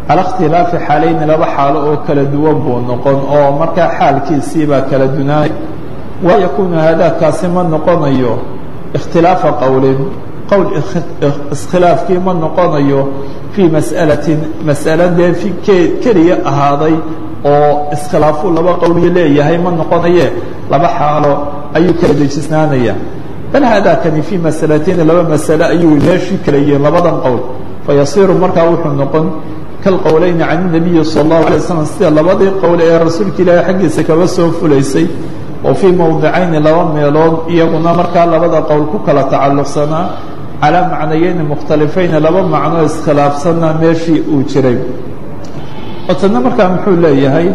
calى اkhtilaafi xaalayni laba xaalo oo kala duwan buu noqon oo markaa xaalkiisiibaa kala dunaanay wa yakunu haadaakaasi ma noqonayo اkhtilaafa qowlin qowl iskhilaafkii ma noqonayo fii mas'alatin mas'ala dee fi keliya ahaaday oo iskhilaafuu laba qowliyo leeyahay ma noqonaye laba xaalo ayuu kala dejisnaanaya bal haadaakani fii masalatin laba masale ayuu meeshii kala yihiin labadan qowl fayasiiru markaa wuxuu noqon kalqowleyni can الnabiyi salى الlahu alay wasalam sida labadii qowl ee rasuulka ilaahay xaggiisa kaba soo fulaysay oo fii mowdicayni laba meelood iyaguna markaa labada qowl ku kala tacalluqsanaa calaa macnayeyni mukhtalifayni laba macnoo iskhilaafsanna meeshii uu jiray otana markaa muxuu leeyahay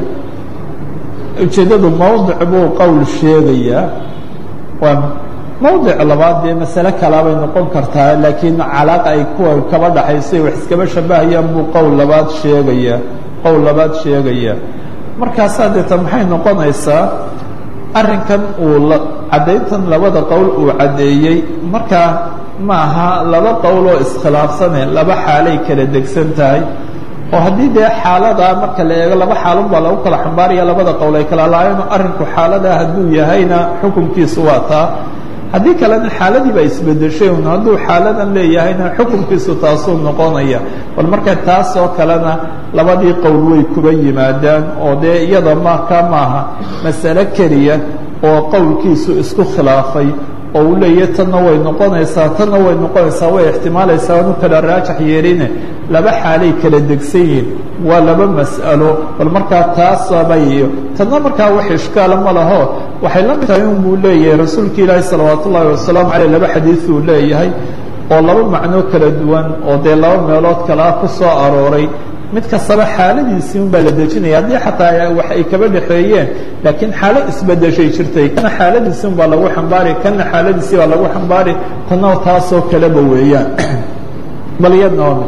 ujeeddadu mowdic buu qowl sheegayaa waa mowdic labaad dee masale kalaabay noqon kartaa laakiin calaaqa ay kuwa kaba dhaxaysay wax iskaba shabahayaan buu qowl labaad sheegayaa qowl labaad sheegaya markaasaa deeta maxay noqonaysaa arrinkan uu caddayntan labada qowl uu caddeeyey markaa ma aha laba qowl oo iskhilaafsane laba xaalay kala degsan tahay oo haddii dee xaaladaa marka la eego laba xaalun baa lagu kala xambaaraya labada qowl ay kala laayeen arrinku xaaladaa hadduu yahayna xukunkiisu waa taa haddii kalena xaaladii baa isbedeshay un hadduu xaaladan leeyahayna xukunkiisu taasuu noqonaya bal marka taas oo kalena labadii qowl way kuba yimaadaan oo dee iyada maka maaha masale keliya oo qowlkiisu isku khilaafay oo uu leeyahay tanna way noqonaysaa tanna way noqonaysaa way ixtimaalaysaa anu kala raajax yeeline laba xaalay kala degsan yihin waa laba mas'alo bal markaa taasabay tanna markaa wax ishkaala ma laho waxay la mid tahay unbuu leeyahay rasuulka ilaahi salawaat ullaahi wasalaamu caleyh laba xadiid uu leeyahay oo laba macnoo kala duwan oo dee laba meelood kalaa ku soo arooray mid kastaba xaaladiisii un baa la dejinaya haddii xataa wax ay kaba dhexeeyeen laakiin xaalo isbedeshay jirtay kana xaaladiisii un baa lagu xambaari kana xaaladiisii baa lagu xambaari tanna taasoo kaleba weeyaan bal iyadnoona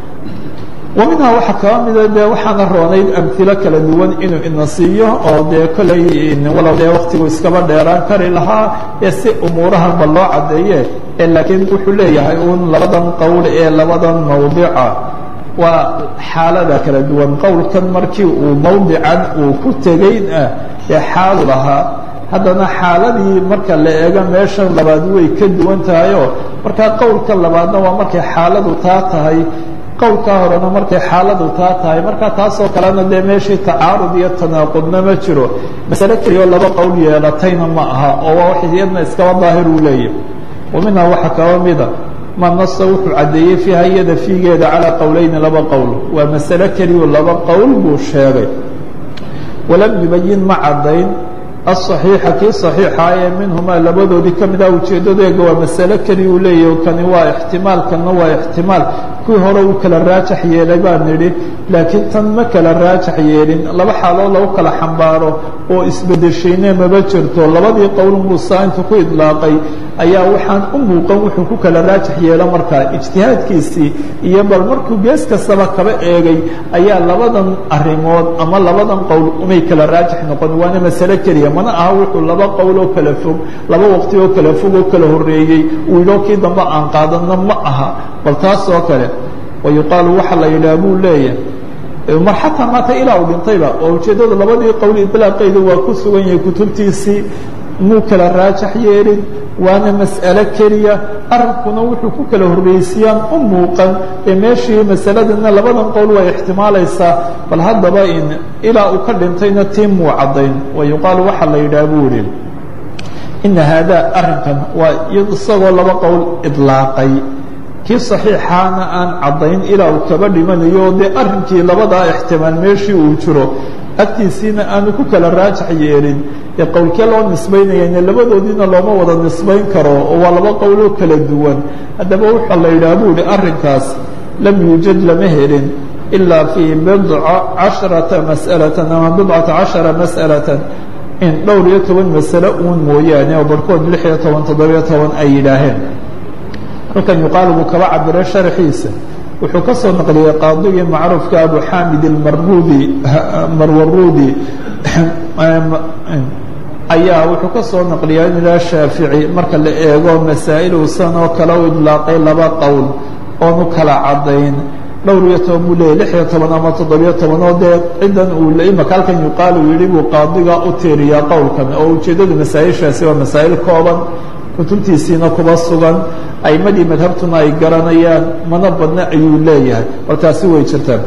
wa minhaa waxaa kaba mida dee waxaana roonayd amhilo kala duwan inuu ina siiyo oo dee kolley walow dee waktigu iskaba dheeraan kari lahaa ee si umuurahanba loo caddeeye ee laakiin wuxuu leeyahay uun labadan qowl ee labadan mawdica waa xaalada kala duwan qowlkan markii uu mawdican uu ku tegayn ah ee xaalu lahaa haddana xaaladii marka la eego meeshan labaad way ka duwan tahayoo markaa qowlka labaadna waa markay xaaladu taa tahay qowlkaa horena markay xaaladu taa tahay markaa taasoo kalena dee meeshii tacaarud iyo tanaaqudna ma jiro masale keliyo laba qowl yeelatayna ma aha oo waa wax iyadna iskaba daahir uu leeyahy wa minhaa waxaa kaba mida ma nasa wuxuu caddeeyey fiiha iyada fiigeeda calaa qowleyni laba qowl waa masale keliyu laba qowl buu sheegay walam yubayin ma caddayn aلصaxiixa kii صaxiixa ee minhumaa labadoodii ka mid ah ujeedadeega waa masale keliya uu leeyahy kani waa ixtimaal kanna waa ixtimaal kuwii hore uu kala raajax yeelay baan nidhi laakiin tan ma kala raajax yeelin laba xaalood lagu kala xambaaro oo isbedeshayne maba jirto labadii qowl muusaa intuu ku idlaaqay ayaa waxaan u muuqan wuxuu ku kala raajax yeelo markaa ijtihaadkiisii iyo bal markuu gees kastaba kaba eegay ayaa labadan arrimood ama labadan qowl umay kala raajax noqon waana masale keliya mana aha wuxuu laba qowl oo kala fog laba waqti oo kala fog oo kala horreeyey uu yidhoo kii dambe aan qaadanna ma aha bal taas oo kale wa yuqaalu waxa la yidhaha buu leeyahay mar xataa maata ilaa uu dhintayba oo ujeeddada labadii qowl idlaaqayda waa ku sugan yahay kutubtiisii muu kala raajax yeelin waana mas'alo keliya arrinkuna wuxuu ku kala horreysiyaan u muuqan ee meeshii masaladana labadan qowl way ixtimaalaysaa bal haddaba in ilaa uu ka dhintayna tii muu caddayn wa yuqaalu waxa la yidhaha buu yihi ina haadaa arrinkan waa isagoo laba qowl idlaaqay kii صaxiixaana aan caddayn ilaa uu kaba dhimanayo o dee arrinkii labadaa ixtimaal meeshii uu jiro agtiisiina aanu ku kala raajax yeelin ee qowlkee loo nisbaynayana labadoodiina looma wada nisbayn karo oo waa laba qowloo kala duwan haddaba waxaa la yidhaha buu ihi arrinkaas lam yuujad lama helin ilaa fii bidca casharata mas'alatan ama bidcata cashara mas'alatan in dhowr iyo toban masale uun mooyaane oo barhkood lix iyo toban toddobiyo toban ay yidhaaheen halkan yuqaalu buu kaba cabire sharxiisa wuxuu ka soo naqliyey qaadigii macruufka abu xaamid almarudi marwarudi ayaa wuxuu ka soo naqliyaa in ilaa shaafici marka la eego masaa'il uusan oo kale u idlaaqay laba qowl oonu kala caddayn dhowr iyo toban buu leeyahy lix iyo toban ama toddobiyo toban oo dee ciddan uu imaka halkan yuqaalu yidhi buu qaadiga u tiiriyaa qowlkan oo ujeeddada masaa-ishaasi waa masaa'il kooban kutubtiisiina kuba sugan aimadii madhabtuna ay garanayaan mana badna ayuu leeyahay bal taasi way jirtaan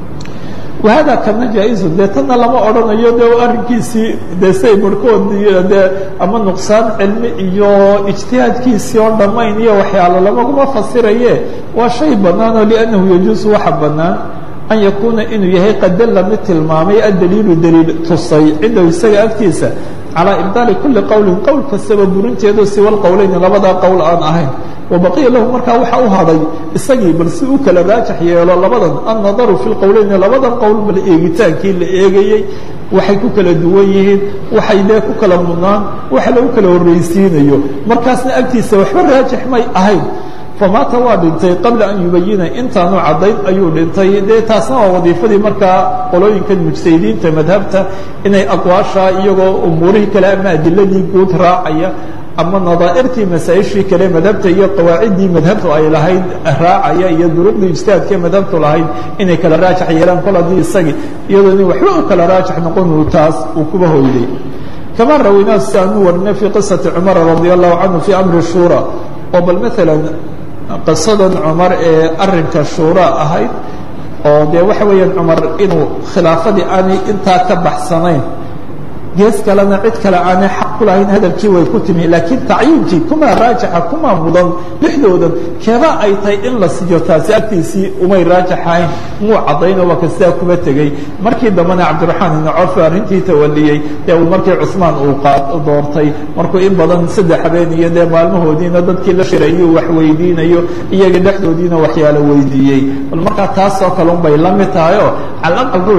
wahada kana jaa-izu dee tanna lama odhanayo dee arrinkiisii dee say barhkood dee ama nuqsaan cilmi iyo ijtihaadkiisii oo dhammayn iyo waxyaalo lamaguma fasiraye waa shay bannaan oo liannahu yajuusu waxa bannaan an yakuuna inuu yahay qadalla mid tilmaamay addaliilu daliil tusay cindahu isaga agtiisa calaa ibdaali kuli qowlin qowl kastaba burinteedu siwa lqowleyni labadaa qowl aan ahayn wabaqiya lahu markaa waxa u hadhay isagii bal si u kala raajax yeelo labadan annadaru fi lqowleyni labadan qowl bal eegitaankii la eegayey waxay ku kala duwan yihiin waxay dee ku kala mudnaan waxa lagu kala horraysiinayo markaasna agtiisa waxba raajix may ahayn famaata waa dhintay qabla an yubayina intaanu caddayn ayuu dhintay dee taasna waa wadiifadii markaa qolooyinkan mujtahidiinta madhabta inay aqwaasha iyagoo umuurihii kale ama adiladii guud raacaya ama nadaa'irtii masaa-ishii kale madhabta iyo qawaaciddii madhabtu ay lahayd raacaya iyo duruqdii ijtihaadkee madhabtu lahayd inay kala raajax yeelaan kol haddii isagii iyadoo in waxba u kala raajax noqon taas uu kuba hoyday kama rawaynaa si aanu warinay fii qisati cumara radi allahu canhu fii amri shuura oo bal maalan qisadan cumar ee arrinka shuura ahayd oo dee waxa weeyaan cumar inuu khilaafadii aanay intaa ka baxsanayn gees kalena cid kale aanay xaq ku lahayn hadalkii way ku timi laakiin tacyiinkii kumaa raajaxa kumaa mudan lixdoodan keebaa ay tahay in la siiyo taasi agtiisii umay raajaxayn muu caddaynoo waa kastaa kuba tegey markii dambena cabdiraxmaan ibnu cawf arrintii tawaliyey ee uu markii cusmaan uu doortay markuu in badan saddex habeen iyo dee maalmahoodiina dadkii la shirayu wax weydiinayo iyaga dhexdoodiina waxyaalo weydiiyey bal markaa taasoo kale un bay la mid tahay oo calaqal ruux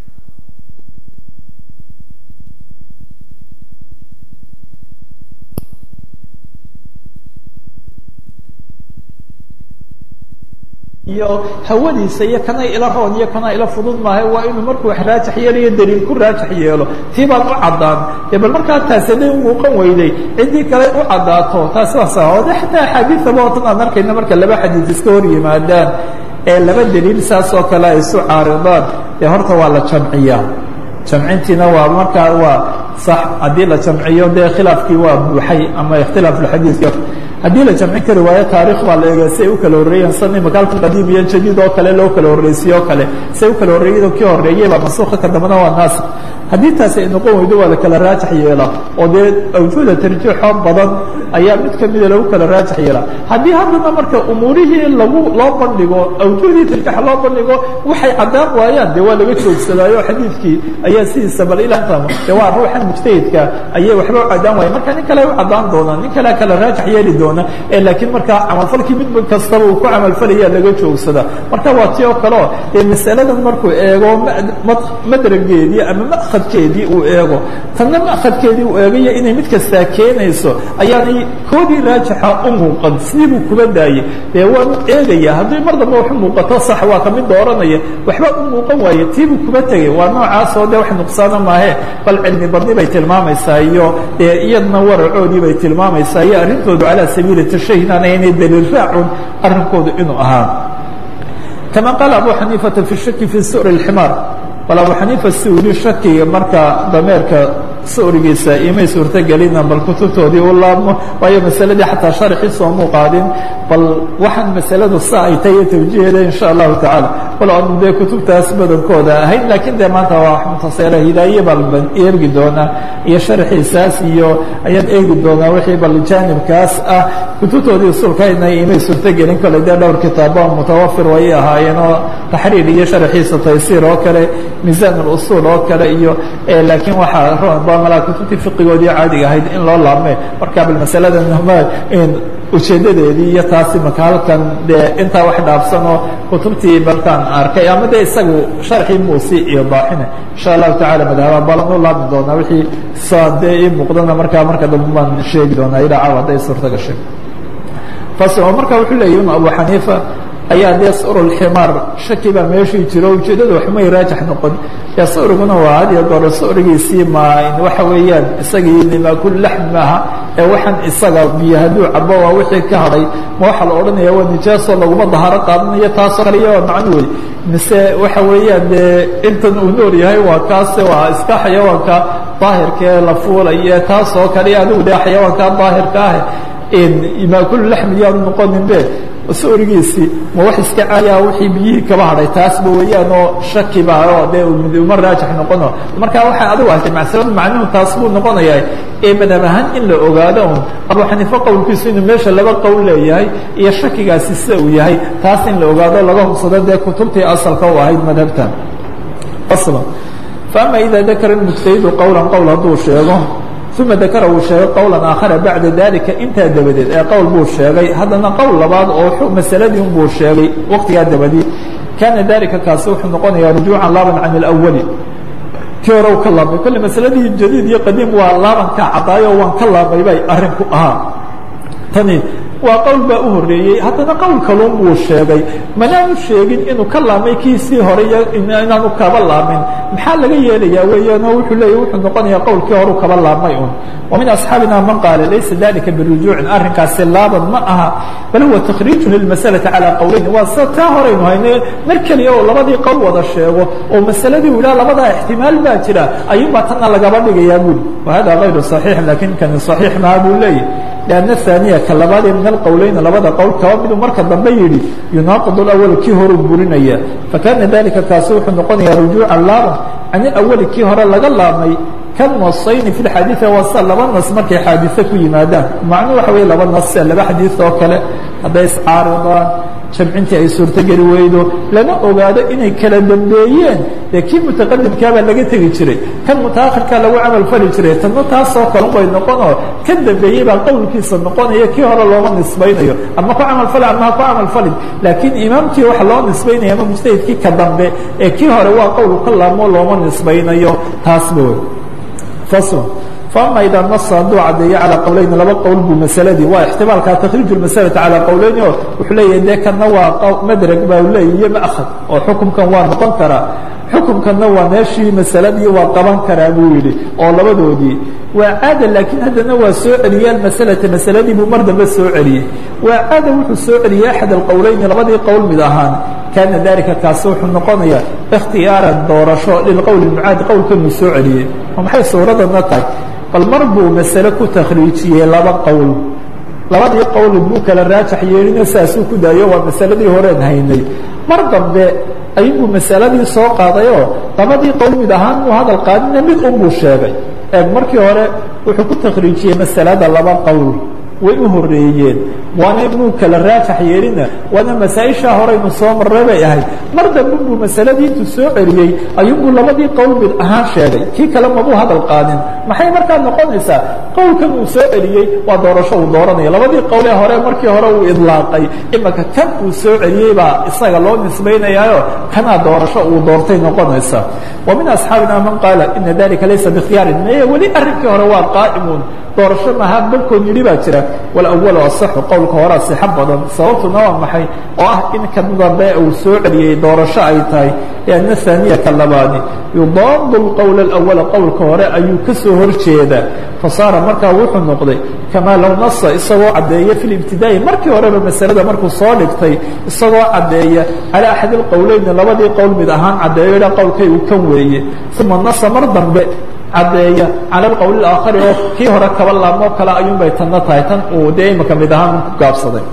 iyo hawadiisa iyo kana ila roon iyo kana ila fudud maahay waa inuu markuu wax raajax yeelayo daliil ku raajax yeelo tii baan u caddaan ee bal markaa taasina u muuqan weyday ciddii kale u caddaato taasi waa sababood xataa axaadiidaba ootan aan arkayna marka laba xadiid iska hor yimaadaan ee laba daliil saas oo kale ay isu caaridaan ee horta waa la jamciyaa jamcintiina waa markaa waa sax haddii la jamciyo dee khilaafkii waa buuxay ama ikhtilaafuxadiidka haddii la jamcin kari waayo taarikh baa la eega si ay u kala horreeyeen san makaalka qadiim iyo jadiid oo kale loo kala horreysiye oo kale si ay u kala horreeyado kii horreeyey baa mansuuka ka dambana waa naasik haddii taasi ay noqon weydo waa la kala raajax yeelaa oo dee awjuuda tarjiixoo badan ayaa mid kamida lagu kala raajax yeelaa haddii haddana marka umuurihii lagu loo bandhigo awjuudii tarjiixa loo bandhigo waxay caddaan waayaan dee waa laga joogsadaayo xadiidkii ayaa sidiisa bal ilaa dee waa ruuxan mujtahidka ayay waxba u caddaan waaya marka nin kale u caddaan doonaa nin kale kala raajax yeeli doona ee laakiin markaa camalfalkii mid kastaba uu ku camalfalaya laga joogsada marka waa ti oo kaleo ee masaladan markuu eego madrageedii ama maqadkeedii uu eego tanna maqadkeedii uu eegayo inay mid kastaa keenayso ayaanay koodii raajaxa u muuqan sidii buu kuba daayey dee waanu eegaya haddii mar damba wax u muuqato sax waa ka mid dooranaya waxba u muuqan waaye tii buu kuba tegey waa noocaas oo dee wax nuqsaana maahe bal cilmi badni bay tilmaamaysaa iyo dee iyadna waracoodii bay tilmaamaysaa iyo arrintoodu calaa sabiili tashahin aanay daliil raacun arrinkoodu inuu ahaa kama qaala abu xaniifata fi shaki fi su'ri اlximaar bal abu xaniifa si uu yihi shakiga marka dameerka surigiisa imay suurtogelina bal kutubtoodii u laabmo waayo masaladii xataa sharxiisa oomuu qaadin bal waxaan masaladu sa ay tahay iyo tawjiheeda insha allahu tacaala bal aanu dee kutubtaas badankooda ahayn laakiin dee maanta waa wax mutasila hidaaye bal ban eegi doonaa iyo sharxiisaas iyo ayaan eegi doonaa wixii bal jaanibkaas ah kutubtoodii usulkayna imay suurtogelin kale dee dhowr kitaabo mutawafir way ahaayeen oo taxriir iyo sharxiisa taysiir oo kale miisaan اlusul oo kale iyo laakiin waxaa malaa kutubtii fiqigoodii caadiga ahayd in loo laabme markaa bal masaladan ujeedadeedii iyo taasi maka halkan dee intaa wax dhaafsanoo kutubtii balkaan arkay ama dee isagu sharxii muusi iyo baaxine insha allahu tacala madhaba balan u laabi doonaa wixii saa dee ii muuqdana markaa marka dambe baan sheegi doonaa ilaa caaw hadday suurta gashay fasl marka wuxuu leeyahi abu xaniifa ayaa dee surulximaar shaki baa meeshii jiro ujeeddada waxmay raajax noqon dee suriguna waa had iyo goor surigiisii ma waxa weeyaan isagii nimaakul laxm maaha ee waxaan isaga biyo hadduu cabo waa wixii ka hadhay ma waxaa la odhanaya waa nijaaso laguma dahaaro qaadanayo taasoo kale iyo waa macno wey mise waxa weeyaan dee intan uu nool yahay waa kaase waa iska xayawaanka daahirkaee la fuulaye taasoo kale iyo adigu dee xayawaanka daahirka ah maakulu laxmi yaanu noqonin be sorigiisii ma wax iska caaya wixii biyihii kaba hadhay taasba weeyaan oo shaki baa oo dee uma raajix noqono marka waxay adigu ahtay macsalada macnuhu taas buu noqonayaa ee madhab ahaan in la ogaado un abu xaniifa qowlkiisu inuu meesha laba qowl leeyahay iyo shakigaasi sida uu yahay taas in la ogaado laga hubsado dee kutubtii asalka u ahayd madhabtan asla faama ida dakara mujtahidu qowlan qowl hadduu sheego uma dakara uu sheegay qowla aakhara bacda dalika intaa dabadeed ee qowl buu sheegay haddana qowl labaad oo masaladii un buu sheegay waqtigaa dabadii kaana dalika kaasi wuxuu noqonayaa rujuucan laaban can alawali kii hore u ka laabmay kolle masaladii jadiid iyo qadiim waa laabankaa caddaayo waan ka laabmay bay arrinku ahaa tani waa qowl baa u horeeyey haddana qowl kaluun buu sheegay manaanu sheegin inuu ka laabmay kiisii hore iyo inaanu kaba laabmin maxaa laga yeelayaa weeyaan oo wuxuu leeyahy wuxuu noqonayaa qowlkii horeu kaba laabmay un wa min asxaabina man qaala laysa dalika birujuucin arrinkaasi laaban ma aha bal huwa takhriijun lilmasalati calaa qowleyn waa sida taa horaynu hayne mar keliya oo labadii qowl wada sheego oo masaladii u yidhaha labadaa ixtimaal baa jira ayuunbaa tanna lagaba dhigayaa buuli wahada gayru صaxiix lakin kani صaxiix maha buu leeyahy لأن الثانية kalabaadee min الqowleyn labada qowl kaba miduu marka dambe yihi yunaaqid اأwl kii horu burinaya fakana dalika kaasi wuxuu noqonaya rujuuca laaban can اأwli kii hore laga laabmay kanasayni fi اxaadiiث waa sida laba nas markay xaadiثe ku yimaadaan macnuu waxa wey laba nas sia laba xadiiث oo kale hadday iscaaridaan jamcintii ay suurtogeli weydo lana ogaado inay kala dambeeyeen dee kii mutaqadimkaabaa laga tegi jiray kan mutaakhirkaa lagu camal fali jiray tanna taasoo kale bay noqonoo ka dambeeyey baa qowlkiisa noqonaya kii hore looma nisbaynayo ama ku camal fali ama ha ku camal falin laakiin imaamkii waxa loo nisbaynaya ama mujtahidkii ka dambe ee kii hore waa qowl ka laabmo looma nisbaynayo taasba wey fasl فama ida nas hadduu cadeeyo calىa qowleyn laba qowl buu masaladii waa ixtimaalka takhriiju masalati calىa qowleyn oo wuxuu leeyahay dee kanna waa madrag baa leeya iyo maأkhad oo xukumkan waa noqon karaa xukumkanna waa meeshii masaladii waa qaban karaa buu yidhi oo labadoodii waa caada laakiin haddana waa soo celiyey almasalata masaladii buu mar dambe soo celiyey waa caada wuxuu soo celiyey axad alqowleyni labadii qowl mid ahaan kaana dalika kaasi wuxuu noqonayaa ikhtiyaaran doorasho lilqowl mucaad qowlkanuu soo celiyey oo maxay suuradana tahay bal mar buu masale ku takhriijiyey laba qowl labadii qowl buu kala raajax yeelina saasuu ku daayo waa masaladii horeen haynay mar dambe ayuubuu masaladii soo qaadayoo labadii qowl mid ahaan muu hadal qaadina mid unbuu sheegay ee markii hore wuxuu ku takhriijiyey masalada laba qowl way u horeeyeen waana inuu kala raajax yeelina waana masaa-ishaa horeynu soo marray bay ahayd mar dambe buu masaladii intuu soo celiyey ayuubuu labadii qowl mid ahaan sheegay kii kale mabuu hadal qaadin maxay markaa noqonaysaa qowlkan uu soo celiyey waa doorasho uu dooranaya labadii qowlee hore markii hore uu idlaaqay imaka kan uu soo celiyey baa isaga loo nisbaynayaayo kanaa doorasho uu doortay noqonaysa wa min asxaabina man qaala ina dalika laysa bikhtiyaarin meye weli arrinkii hore waa qaa'imuun doorasho maha balkood yidhi baa jira walawalu asaxu qowlka horaa sixo badan sababtuna waa maxay oo ah in kan dambe uu soo celiyey doorasho ay tahay lianna haaniyata labaani yudaadu lqowla alawala qowlka hore ayuu ka soo horjeedaa fasaara markaa wuxuu noqday kamaa low nasa isagoo caddeeya fi libtidaa'i markii horeba masalada markuu soo dhigtay isagoo caddeeya calaa axad ilqowleyni labadii qowl mid ahaan caddeeyo idha qowlkay uu kan weeye uma nasa mar dambe caddeeya cala alqowl alaakhari oo kii hore kaba laabmoo kale ayuunbay tanna tahay tan uu dee imaka mid ahaan ku gaabsaday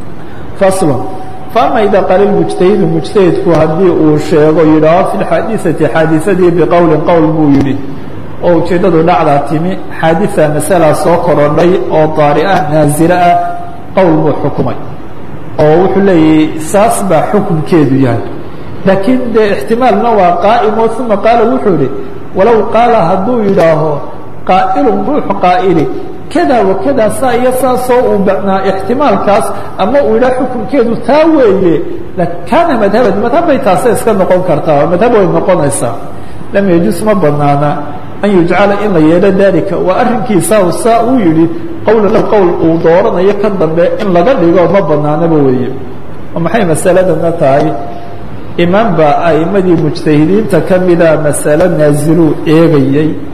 faslon faama ida qaala mujtahidu mujtahidku haddii uu sheego yidhaaho fi lxaadiثati xaadiثadii biqowlin qowl buu yidhi oo ujeeddadu dhacdaa timi xaadiثa masalaa soo korodhay oo daari ah naasile ah qowl buu xukumay oo wuxuu leeyahay saas baa xukumkeedu yahay laakiin dee ixtimaalna waa qaa'imo uma qaala wuxuu idhi walow qaala hadduu yidhaaho qaa'ilun ruuxu qaa'ili kada wakada saa iyo saasoo uu bacnaa ixtimaalkaas ama uu yidhaha xukunkeedu taa weeye lakaana madhaban madhab bay taase iska noqon kartaa madhab way noqonaysaa lam yajuus ma banaana an yujcala in la yeelo dalika waa arrinkiisa saa uu yidhi qowla qowl uu dooranayo ka dambe in laga dhigo ma banaanaba weeye oo maxay masaladana tahay imaam baa a'imadii mujtahidiinta ka mida masale naaziluu eegayey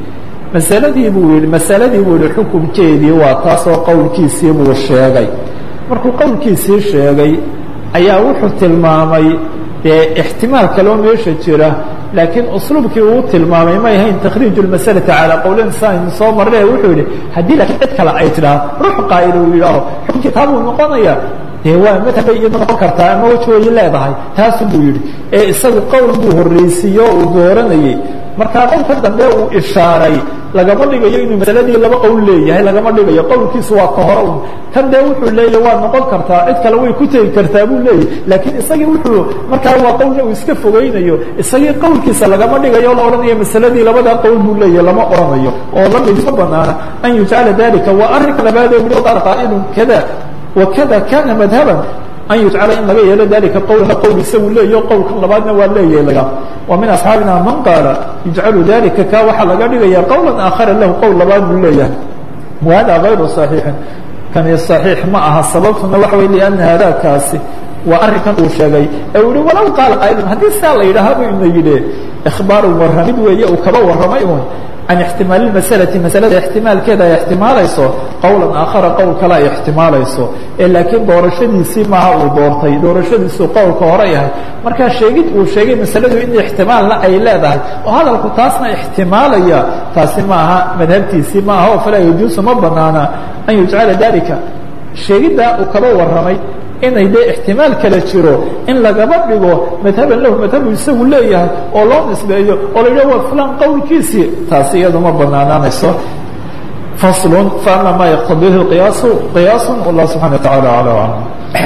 masaladii buu yihi masaladii buu yihi xukunkeedii waa taasoo qowlkiisii buu sheegay markuu qowlkiisii sheegay ayaa wuxuu tilmaamay dee ixtimaal kaloo meesha jira laakiin usluubkii uu tilmaamay may ahayn takhriij اmasalati calaa qowleyn san soo marre wuxuu yihi haddii laakiin cid kale ay tidhaah ruux qaa'il uu yidhaaho xukunkii taa buu noqonaya dee waa madhaba iyado noqon kartaa ama waj way leedahay taasu buu yidhi ee isagu qowl buu horreysiiyo uu dooranayey markaa qowlka dambe uu ishaaray lagama dhigayo inuu masaladii laba qowl leeyahay lagama dhigayo qowlkiisu waa ka hore un kan dee wuxuu leeyahy waa noqon kartaa cid kale way ku tegi kartaa buu leeyahy laakiin isagii wuxuu markaa waa qowlna uu iska fogeynayo isagii qowlkiisa lagama dhigayo la odhanayo masaladii labadaa qowl buu leeyahy lama odhanayo oo la ma banaana an yujcala dalika waa arrinka labaadee wili qaar qaa'ilun kada wakada kana madhaban an yujcala in laga yeelo dalika qowlha qowl isagu leeyaho qowlkan labaadna waa leeyeelaga wa min asxaabina man qaala yujcalu dalika ka waxaa laga dhigaya qowla aakhara lahu qowl labaad buu leeyahay wahada gayru صaxiixin kani صaxiix ma aha sababtuna waxa way liana hadakaasi waa arrinkan uu sheegay ee uu yihi walow qaala qaa'ilun haddii saa la yidhaaha bu ina yidhi ikhbaaru warramid weeye uu kaba warramay un can ixtimaali masalati masalada ixtimaalkeeda ay ixtimaalayso qowlan aakhara qowl kale ay ixtimaalayso ee laakiin doorashadiisii maaha uu doortay doorashadiisuu qowlka hore yahay markaa sheegid uu sheegay masaladu in ixtimaalna ay leedahay oo hadalku taasna ixtimaalaya taasi maaha madhabtiisii maaha oo falaa yajuusu ma banaana an yujcala dalika sheegiddaa uu kaba warramay inay dee ixtimaal kala jiro in lagaba dhigo madhaban lahu madhabu isagu leeyahay oo loo nisbeeyo oo la yidhah waa fulan qowlkiisii taasi iyadu ma banaanaanayso faslun faama maa yaqtadiihi qiyaasu qiyaasun wallah subxana wa tacala ala aclam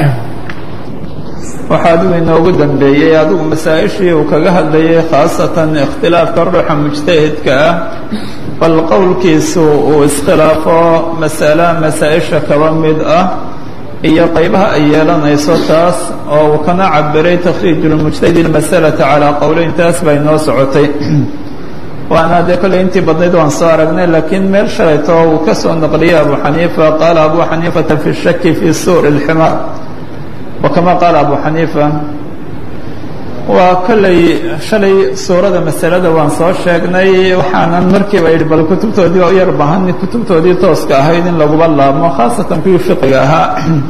waxaa adigu inoogu dambeeyey adigu masaa-ishii uu kaga hadlayay khaasatan ikhtilaafka ruuxa mujtahidka ah bal qowlkiisu uu iskhilaafo masala masaa-isha kaba mid ah iyo qaybaha ay yeelanayso taas oo uu kana cabiray takhriij اlmujtahid masalata calaa qowleyn taas bay noo socotay waana dee kolley intii badnayd waan soo aragnay laakiin meel shalayto uu ka soo naqliyay abu xaniifa qaala abu xaniifata fi shaki fi suur اlximaar wakama qaala abu xaniifa waa kolley shalay suurada masalada waan soo sheegnay waxaanan markiiba yidhi bal kutubtoodii u yar bahan kutubtoodii tooska ahayd in laguba laabmo khaasatan kuwii fiqiga ahaa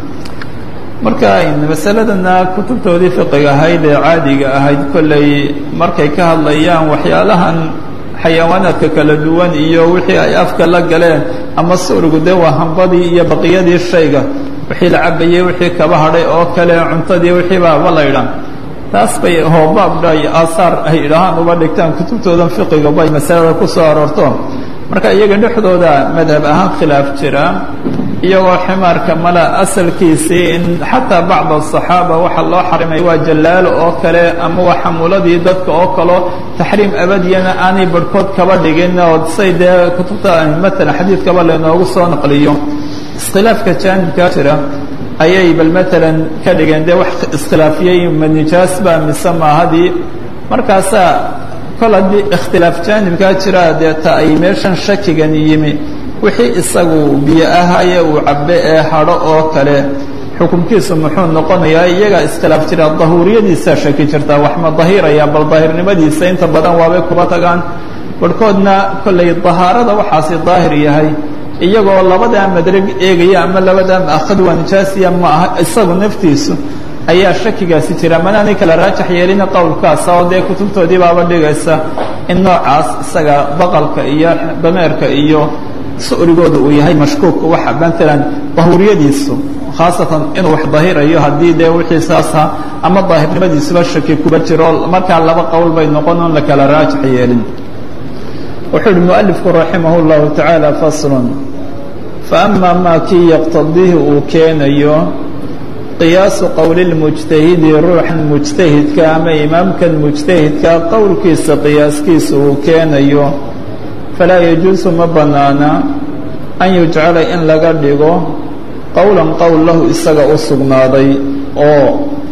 marka masaladana kutubtoodii fiqiga ahayd ee caadiga ahayd kolley markay ka hadlayaan waxyaalahan xayawaanaadka kala duwan iyo wixii ay afka la galeen ama suurigu dee waa hambadii iyo baqiyadii shayga wixii la cabayey wixii kaba hadhay oo kale cuntadii wixii baaba la ydhan taas bay hoobaabdha iyo aasaar ay idhahaan uba dhigtaan kutubtoodan fiqiga bay masalada ku soo aroorto marka iyaga dhexdooda madhab ahaan khilaaf jira iyagoo ximaarka mala asalkiisii in xataa bacd asaxaaba waxa loo xarimay waa jallaalo oo kale ama waa xamuuladii dadka oo kaleo taxriim abadiyana aanay barhkood kaba dhigin oo say dee kutubta matalan xadiidkaba lainoogu soo naqliyo iskhilaafka jaanibkaa jira ayay bal matalan ka dhigeen dee wax iskhilaafiyey ma nijaas baa mise maahadii markaasaa kol haddii ikhtilaaf jaanibkaa jira dee ta ay meeshan shakigan yimi wixii isagu biyo ahaye uu cabbe ee hadho oo kale xukunkiisu muxuu noqonayaa iyagaa iskhilaaf jira dahuuriyadiisaa shaki jirtaa wax ma dahiraya bal daahirnimadiisa inta badan waabay kuba tagaan barhkoodna kollay dahaarada waxaasi daahir yahay iyagoo labadaa madrag eegaya ama labadaa maakhad waa nijaasiya ma aha isagu naftiisu ayaa shakigaasi jira manaanay kala raajax yeelina qowlkaasa oo dee kutubtoodii baaba dhigaysa in noocaas isaga baqalka iyo dameerka iyo su'rigooda uu yahay mashkuuk waxa matalan dahuuriyadiisu khaasatan inuu wax dahirayo haddii dee wixii saasa ama daahirnimadiisuba shaki kuba jiro markaa laba qowl bay noqon oon la kala raajax yeelin wuxuu uhi mualifku raximah اllahu tacaala faslun faama maa kii yaqtadiihi uu keenayo qiyaasu qowli اlmujtahidi ruuxan mujtahidka ama imaamkan mujtahidka qowlkiisa qiyaaskiisa uu keenayo falaa yajuusu ma banaana an yujcala in laga dhigo qowlan qowl lahu isaga u sugnaaday oo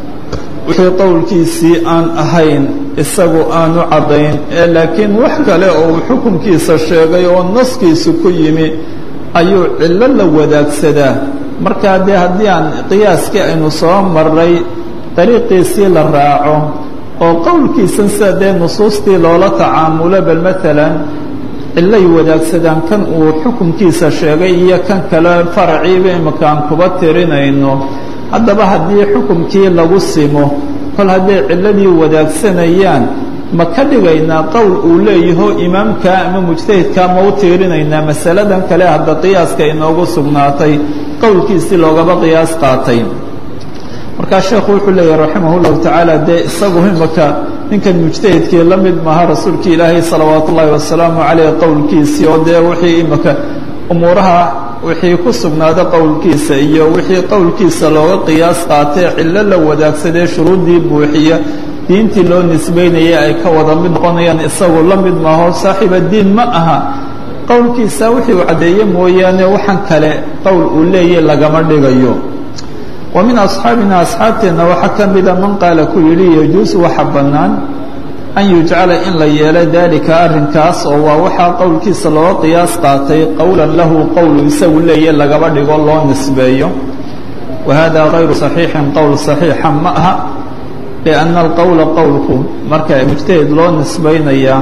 wixii qowlkiisii aan ahayn isagu aanu caddayn ee laakiin wax kale oo uu xukunkiisa sheegay oo naskiisu ku yimi ayuu cillo la wadaagsadaa markaa dee haddii aan qiyaaskii aynu soo marray dariiqiisii la raaco oo qowlkiisan sida dee nusuustii loola tacaamulo bal matalan cilay wadaagsadaan kan uu xukunkiisa sheegay iyo kan kale faraciiba imakaan kuba tirinayno haddaba haddii xukumkii lagu simo kol hadday ciladii wadaagsanayaan ma ka dhigaynaa qowl uu leeyaho imaamka ama mujtahidka ma u tiirinaynaa masaladan kale hadda qiyaaska inoogu sugnaatay qowlkiisii loogaba qiyaas qaatay markaa sheekhu wuxuu leeyahay raximah اllahu tacaala dee isagu imaka ninkan mujtahidkii la mid maha rasuulkii ilaahay salawaatu ullaahi wasalaamu caleyh qowlkiisii oo dee wixii imaka umuuraha wixii ku sugnaada qowlkiisa iyo wixii qowlkiisa looga qiyaas qaatay cillo la wadaagsadee shuruuddii buuxiya diintii loo nisbaynayay ay ka wada mid noqonayaan isagu la mid maaho saaxiiba diin ma aha qowlkiisa wixii uu caddeeye mooyaane waxaan kale qowl uu leeyahy lagama dhigayo wa min asxaabina asxaabteenna waxaa ka mida man qaala ku yidhi yajuusu waxa bannaan an yujcala in la yeelo daalika arrinkaas oo waa waxaa qowlkiisa looga qiyaas qaatay qowlan lahu qowlu isagu leeyahy lagaba dhigo loo nisbeeyo wa hada gayru saxiixin qowl saxiixa ma aha lianna alqowla qowlku marka mujtahid loo nisbaynayaa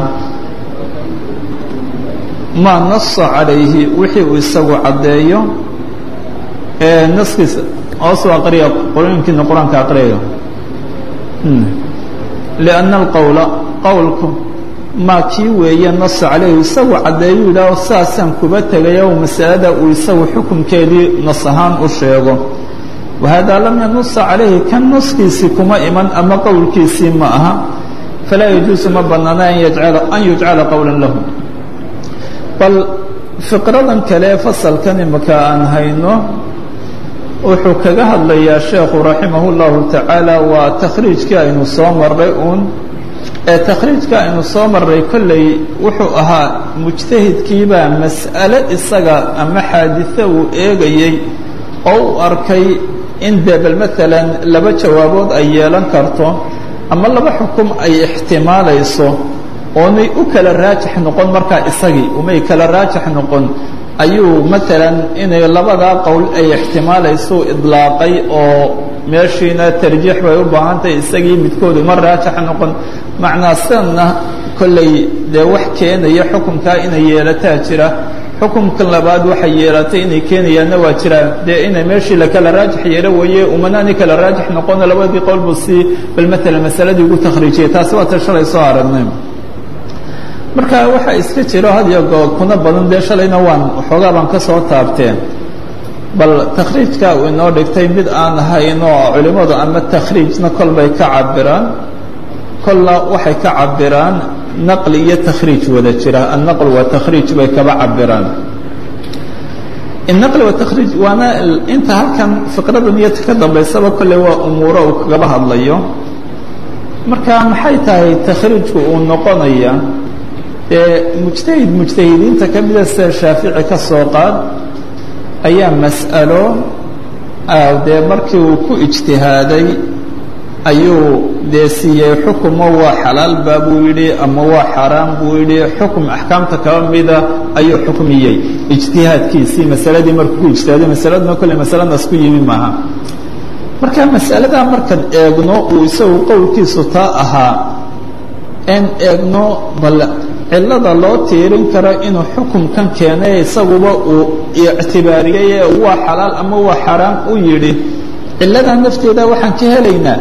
maa nasa calayhi wixii uu isagu caddeeyo ee naskiisa hoosuu aqriya qolooyinkiina qur-aanka aqriyayo lianna alqowla qowlku maa kii weeye nasa calayhi isagu caddeeyu yidhaaho saasaan kuba tegaya masalada uu isagu xukunkeedii nas ahaan u sheego wahada lam yanusa calayhi kan naskiisii kuma iman ama qowlkiisii ma aha falaa yajuusu ma banaana an yujcala qowlan lahu bal fiqradan kale fasalkan imaka aan hayno wuxuu kaga hadlayaa sheekhu raximah اllahu tacaala waa takhriijkii aynu soo maray uun ee takhriijka aynu soo maray kolley wuxuu ahaa mujtahidkiibaa mas'ale isaga ama xaadise uu eegayey oo u arkay in dee bal maalan laba jawaabood ay yeelan karto ama laba xukum ay ixtimaalayso oonay u kala raajix noqon markaa isagii umay kala raajix noqon ayuu maalan inay labadaa qowl ay ixtimaalayso idlaaqay oo meeshiina tarjiix bay u baahan tahay isagii midkood uma raajix noqon macnaa sidanna kolley dee wax keenaya xukunkaa inay yeelataa jira xukunkan labaad waxay yeelatay inay keenayaanna waa jiraan dee inay meeshii lakala raajix yeelo weeye umanaani kala raajix noqono labadii qowl buu sii bal maalan masaladii ugu takhriijiyay taasi waa ta shalay soo aragnay marka waxaa iska jiro had iyo goor kuna badan dee shalayna waan waxoogaa baan ka soo taabteen bal takhriijka uu inoo dhigtay mid aan hayno culimmadu ama takhriijna kol bay ka cabiraan kolna waxay ka cabiraan naqli iyo takhriij wada jira annaql wa takhriij bay kaba cabiraan النqل والتkriiج waana inta halkan fiqradan iyo ka dambaysaba kolley waa umuuro uu kagaba hadlayo marka maxay tahay takhriijku uu noqonaya ee mujtahid mujtahidiinta ka mida sida shaafici ka soo qaad ayaa mas'alo dee markii uu ku ijtihaaday ayuu dee siiyey xukumo waa xalaal baa buu yidhi ama waa xaaraan buu yidhi xukum axkaamta kaba mida ayuu xukmiyey ijtihaadkiisii masaladii markuu ku ijtihaaday masaladuna kolle masaladaas ku yimi maaha marka mas'aladaa markaan eegno uu isagu qowlkiisu taa ahaa en eegno bal cilada loo tiirin karo inuu xukumkan keenay isaguba uu ictibaariyey ee waa xalaal ama waa xaaraan u yidhi ciladaa nafteeda waxaan ka helaynaa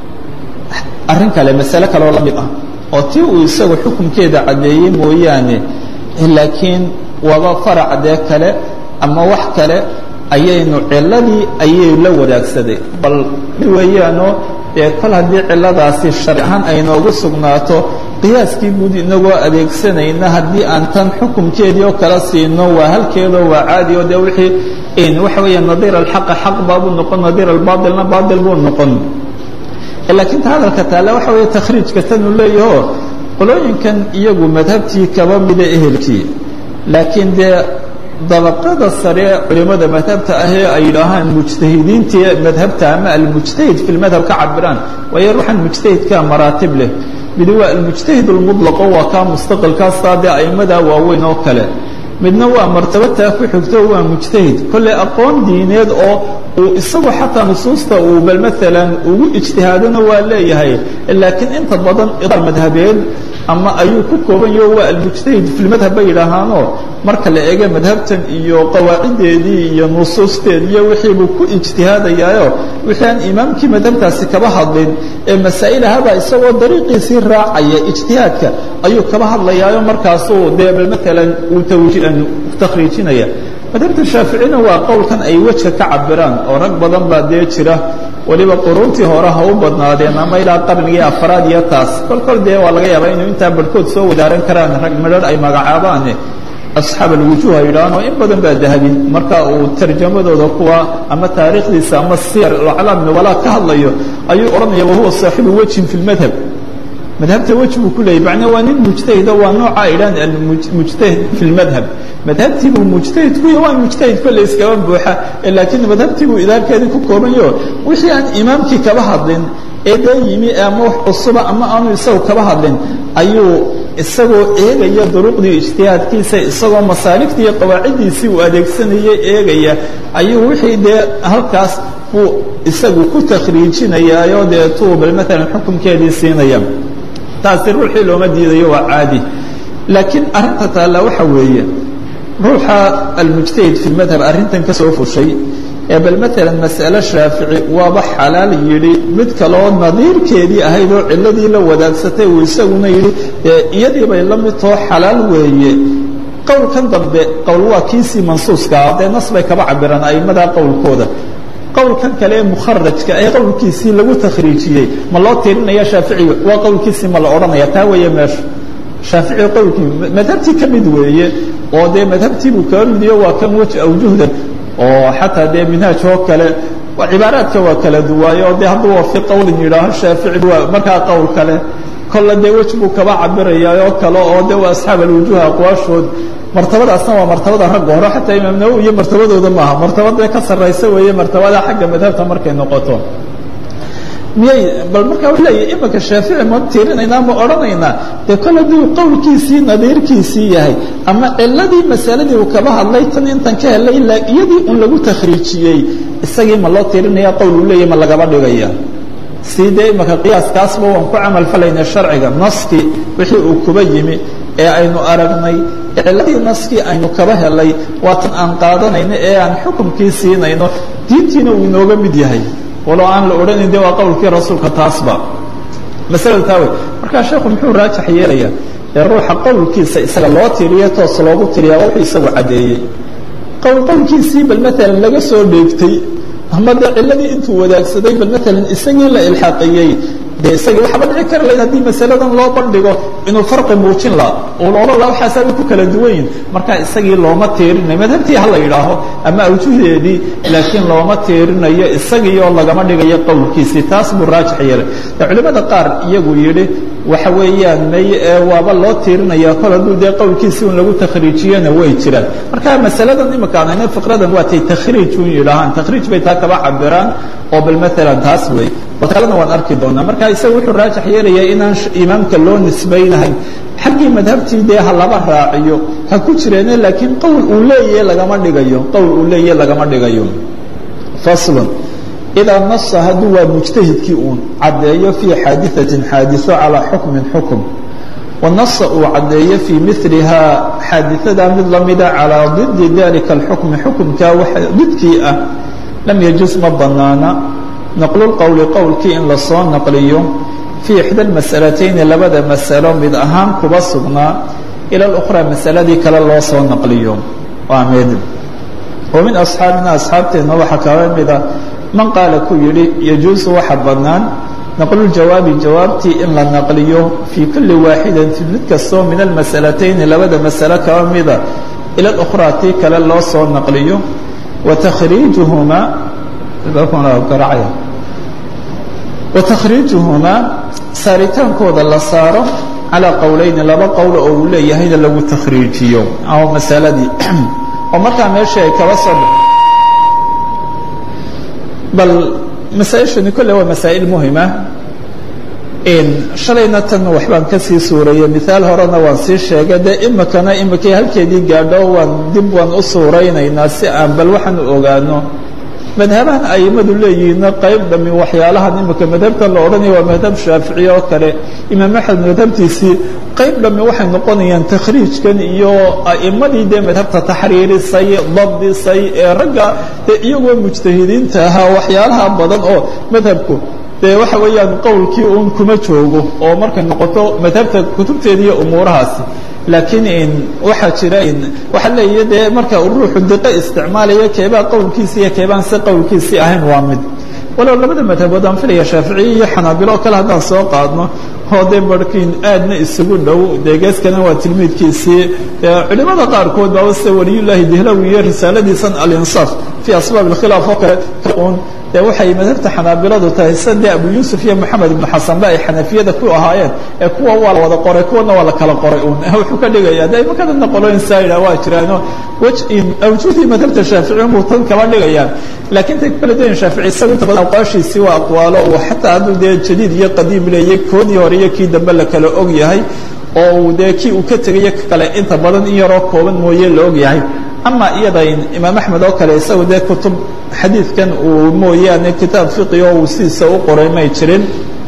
arrin kale masale kaloo la mid ah oo tii uu isagu xukunkeeda caddeeyey mooyaane laakiin waba farac dee kale ama wax kale ayaynu ciladii ayay la wadaagsaday bal weeyaanoo dee kol haddii ciladaasi sharci ahaan ay noogu sugnaato qiyaaskii guud inagoo adeegsanayna haddii aan tan xukunkeedii oo kala siino waa halkeedoo waa caadi oo dee wixii waxa weeya nadiir alxaqa xaq baabuu noqon nadiir albaailna baail buu noqon laakiin ta hadalka taale waxa weeye takhriijka tanuu leeyaho qolooyinkan iyagu madhabtii kaba mida ehelkii laakiin dee dabaqada sare culimada madhabta ahee ay yidhaahaan mujtahidiintii madhabta ama almujtahid fi lmadhab ka cabiraan waayo ruuxan mujtahidka maraatib leh midi waa almujtahid almuطlaqo waa kaa mustaqilkaastaa dee a'imadaa waaweyn oo kale midna waa martabataa ku xigto waa mujtahid kolley aqoon diineed oo uu isagu xataa nusuusta uu bal maalan ugu ijtihaadona waa leeyahay laakiin inta badan idaar madhabeed ama ayuu ku kooban yaho waa almujtahid fi lmadhab bay yidhaahaanoo marka la eega madhabtan iyo qawaaciddeedii iyo nusuusteed iyo wixii buu ku ijtihaadayaayo wixii aan imaamkii madhabtaasi kaba hadlin ee masaa'ilahaba isagoo dariiqiisii raacaya ijtihaadka ayuu kaba hadlayaayo markaasuu dee bal maalan uu takhriijinaya madhabta shaaficina waa qowlkan ay weja ka cabiraan oo rag badan baa dee jira waliba quruuntii hore ha u badnaadeen ama ilaa qarnigii afraad iyo taas kol kol dee waa laga yaabaa inuu intaa barhkood soo wadaaran karaan rag midhar ay magacaabaane asxaab alwujuuh ay yidhahaan oo in badan baa dahabin marka uu tarjamadooda kuwa ama taariikhdiisa ama siyar aclaam nubalaa ka hadlayo ayuu odhanaya wahuwa saaxibu wejhin fi lmadhab madhabta weji buu ku leeyay macnaa waa nin mujtahido waa nooca idhaan almujtahid fi lmadhab madhabtii buu mujtahid ku yahay waa mujtahid kolle iskaba buuxa laakiin madhabtii buu idaarkeedii ku koobanyo wixii aan imaamkii kaba hadlin ee dee yimi ama wax cusuba ama aanu isagu kaba hadlin ayuu isagoo eegaya duruqdii ijtihaadkiisa isagoo masaaligtii iyo qawaaciddiisii uu adeegsanayay eegaya ayuu wixii dee halkaas buu isagu ku takhriijinayaayo dee tuu bal maalan xukunkeedii siinaya taasi ruuxii looma diidayo waa caadi laakiin arrinta taalla waxa weeye ruuxa almujtahid fi lmadhab arrintan ka soo fushay ee bal maalan mas'ale shaafici waaba xalaal yidhi mid kaloo nadiirkeedii ahayd oo cilladii la wadaagsatay uu isaguna yidhi iyadii bay la mid too xalaal weeye qowlkan dambe qowl waa kiisii mansuuskaa dee nas bay kaba cabiraan a'immadaa qowlkooda qowlkan kale ee mukharajka ee qowlkiisii lagu takhriijiyey ma loo tirinaya shaaficiga waa qowlkiisii ma la odhanaya taa weeye meesha shaafici qowlkii madhabtii ka mid weeye oo dee madhabtii buu kaba midiyo waa kan weji awjuhdan oo xataa dee minhaaj oo kale cibaaraadka waa kala duwaayo o dee hadduu wafi qowlin yidhaaho shaafici waa markaa qowl kale kolle dee weji buu kaba cabirayaa oo kale oo dee waa asxaab alwujuuha aqwaashood martabadaasna waa martabada ragga hore xataa imaam nawowi iyo martabadooda maaha martabada ka sarraysa weeye martabada xagga madhabta markay noqoto miyay bal markaa wuxuu leeyahy imanka shaafici ma tiirinaynaa ma odhanaynaa dee kol hadduu qowlkiisii nadiirkiisii yahay ama ciladii masaladii uu kaba hadlay tan intan ka helay iyadii un lagu takhriijiyey isagii ma loo tiirinaya qowl uu leeyahy ma lagaba dhigaya sii dee imanka qiyaaskaasba waan ku camal falayna sharciga naskii wixii uu kuba yimi ee aynu aragnay ciladii naskii aynu kaba helay waa tan aan qaadanayno ee aan xukumkii siinayno diintiina uu inooga mid yahay walow aan la odhanin de waa qowlkii rasuulka taasba masalada taa wey markaa sheekhu muxuu raajax yeelayaa ee ruuxa qowlkiisa isaga loo tiriyo toos loogu tiriyaa wuxuu isagu caddeeyey qowl qowlkiisii bal maalan laga soo dheegtay ama dee ciladii intuu wadaagsaday bal maalan isagii la ilxaaqiyey dee isagii waxba dhici kara layd haddii masaladan loo bandhigo inuu farqi muujin la uu loola la waxaasaabay ku kala duwan yihin marka isagii looma tiirinayo madhabtii ha la yidhaaho ama awjuhdeedii laakiin looma tiirinayo isagii oo lagama dhigayo qowlkiisii taas buu raajix yeelay ee culimmada qaar iyagu yidhi waxa weeyaan may ee waaba loo tiirinaya kol hadduu dee qowlkiisii un lagu takhriijiyana way jiraan marka masaladan imika aan hayna fiqradan waa tay takhriij un yidhaahaan takhriij bay taa kaba cabiraan oo bal maalan taas wey kalena waan arki doonaa marka isaga wuxuu raajax yeelayaa inaan imaamka loo nisbaynahayn xaggii madhabtii dee ha laba raaciyo ha ku jireene laakiin qowl uu leeyahe lagama dhigayo qowl uu leeyahe lagama dhigayo faslun idaa nasa hadduu waa mujtahidkii uun caddeeyo fii xaadiثatin xaadiثo calىa xukmin xukm wanasa uu caddeeyo fii milihaa xaadiثadaa mid lamida calىa ضidi dalika اxukmi xukumkaa waxa didkii ah lam yajuz ma banaana naqlu lqowli qowlkii in lasoo naqliyo fii ixda almas'alatayni labada masalo mid ahaan kuba sugnaa ila اlukhraa masaladii kale loo soo naqliyo waa mid wa min asxaabina asxaabteenna waxaa kaba mida man qaala ku yidhi yajuusu waxa bannaan naqluljawaabi jawaabtii in la naqliyo fii kulli waaxidatin mid kastoo min almas'alatayni labada masalo kaba mida ila اlukhraa tii kale loo soo naqliyo wa takhriijuhumaa وتkriiجuهmaa saaritaankooda la saaro calىa qowlayni laba qowl oo uu leeyahayna lagu takriijiyo ama masaladii oo markaa meesha ay kaba soo bal masaaئishani kolle waa masaa'il muhima shalayna tan waxbaan kasii suurayey miaal horena waan sii sheegay dee imikana imikay halkeedii gaadho waan dib waan u suuraynaynaa si aan bal waxaan u ogaano madhabahan aimadu leeyihiinna qayb dhami waxyaalahan imika madhabkan la odhanaya waa madhab shaafici oo kale imaam axmed madhabtiisii qayb dhami waxay noqonayaan takhriijkan iyo a'imadii dee madhabta taxriirisay dabdisay ee ragga dee iyagoo mujtahidiinta ahaa waxyaalaha badan oo madhabku dee waxa weeyaan qowlkii uun kuma joogo oo markay noqoto madhabta kutubteeda iyo umuurahaasi laakiin in waxaa jira in waxaa leeyahay dee marka ruuxu diqo isticmaalaya keebaa qowlkiisii iyo keebaan si qowlkiisii ahayn waa mid walow labada madhabood aan filaya shaaficiye iyo xanaabilo oo kale haddaan soo qaadno oo dee barhkiin aadna isugu dhow dee geeskana waa tilmiidkiisii culimada qaarkood baa se waliyullaahi dihlawi iyo risaaladiisan alinsaaf fii asbaab alkhilaaf oo kale un dee waxay madhabta xanaabiladu tahay sadee abu yuusuf iyo moxamed ibnu xasanba ay xanafiyada ku ahaayeen ee kuwa waa la wada qoray kuwana waa la kala qoray un wuxuu ka dhigaya de imakadana qolooyin saayida waa jiraano wejin awjuudii madhabta shaafici unbuu tan kaba dhigayaan laakiin tay kala dayan shaafici isaga inta badan aqwaashiisii waa aqwaalo uu xataa hadduu dee jadiid iyo qadiim leeyay koodii hore iyo kii dambe la kala og yahay oo uu dee kii uu ka tegayo kale inta badan in yaroo kooban mooye la og yahay ama iyada imaam axmed oo kale isagu dee kutub xadiidkan uu mooyaane kitaab fiqi oo uu sidiisa u qoray may jirin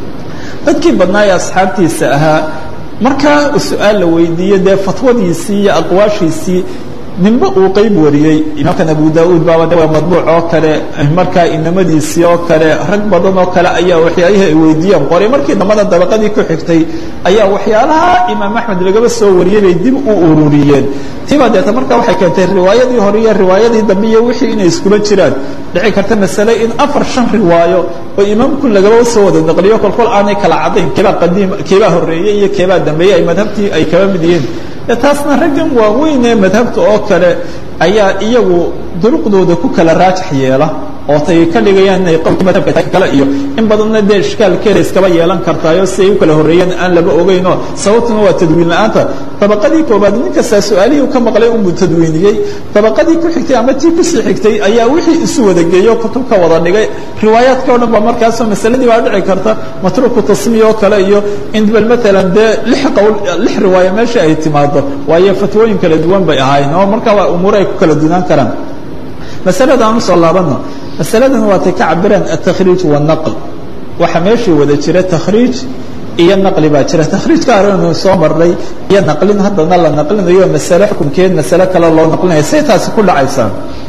dadkii badnaa ee asxaabtiisa ahaa markaa su-aal la weydiiye dee fatwadiisii iyo aqwaashiisii ninba uu qayb wariyey imaamkan abu da-uud baaba de waa madbuuc oo kale markaa inamadiisii oo kale rag badan oo kale ayaa waxyaalihii ay weydiiyeen qoray markii dambana dabaqadii ku xigtay ayaa waxyaalaha imaam axmed lagaba soo wariyey bay dib u ururiyeen tiibaa deeta markaa waxay keentay riwaayadii hore iyo riwaayadii dambe iyo wixii inay iskula jiraan dhici karta masale in afar shan riwaayo oo imaamku lagaba soo wada naqliyo kolkol aanay kala caddayn keebaa qadiim keebaa horreeyey iyo keebaa dambeeyey ay madhabtii ay kaba mid yihiin taasna raggan waaweyn ee madhabta oo kale ayaa iyagu duruqdooda ku kala raajax yeela oo tay ka dhigayaan inay qowlka madhabka kale iyo in badanna dee ishkaalkeeda iskaba yeelan kartaayo si ay u kala horreeyeen aan laba ogeynoo sababtuna waa tadwiin la-aanta dabaqadii koobaad nin kastaa su-aalihii ka maqlay unbuu tadwiiniyey dabaqadii ku xigtay ama tii kusii xigtay ayaa wixii isu wada geeyo kutub ka wada dhigay riwaayaadka o dhan ba markaasoo masaladii baa dhici karta matruuku tasmiya oo kale iyo in bal maalan dee lix qowl lix riwaayo meesha ay timaado waayo fatwooyin kala duwan bay ahaayeen oo markaa waa umuur ay ku kala dunaan karaan masalada aan usoo laabano masaladan waatay ka cabiraan aلtakhriij والnaql waxa meeshii wada jira takhriij iyo naqli baa jira takhriijka aranu soo maray iyo naqlin haddana la naqlinayo masale xukunkeed masale kale loo naqlinayo say taasi ku dhacaysaa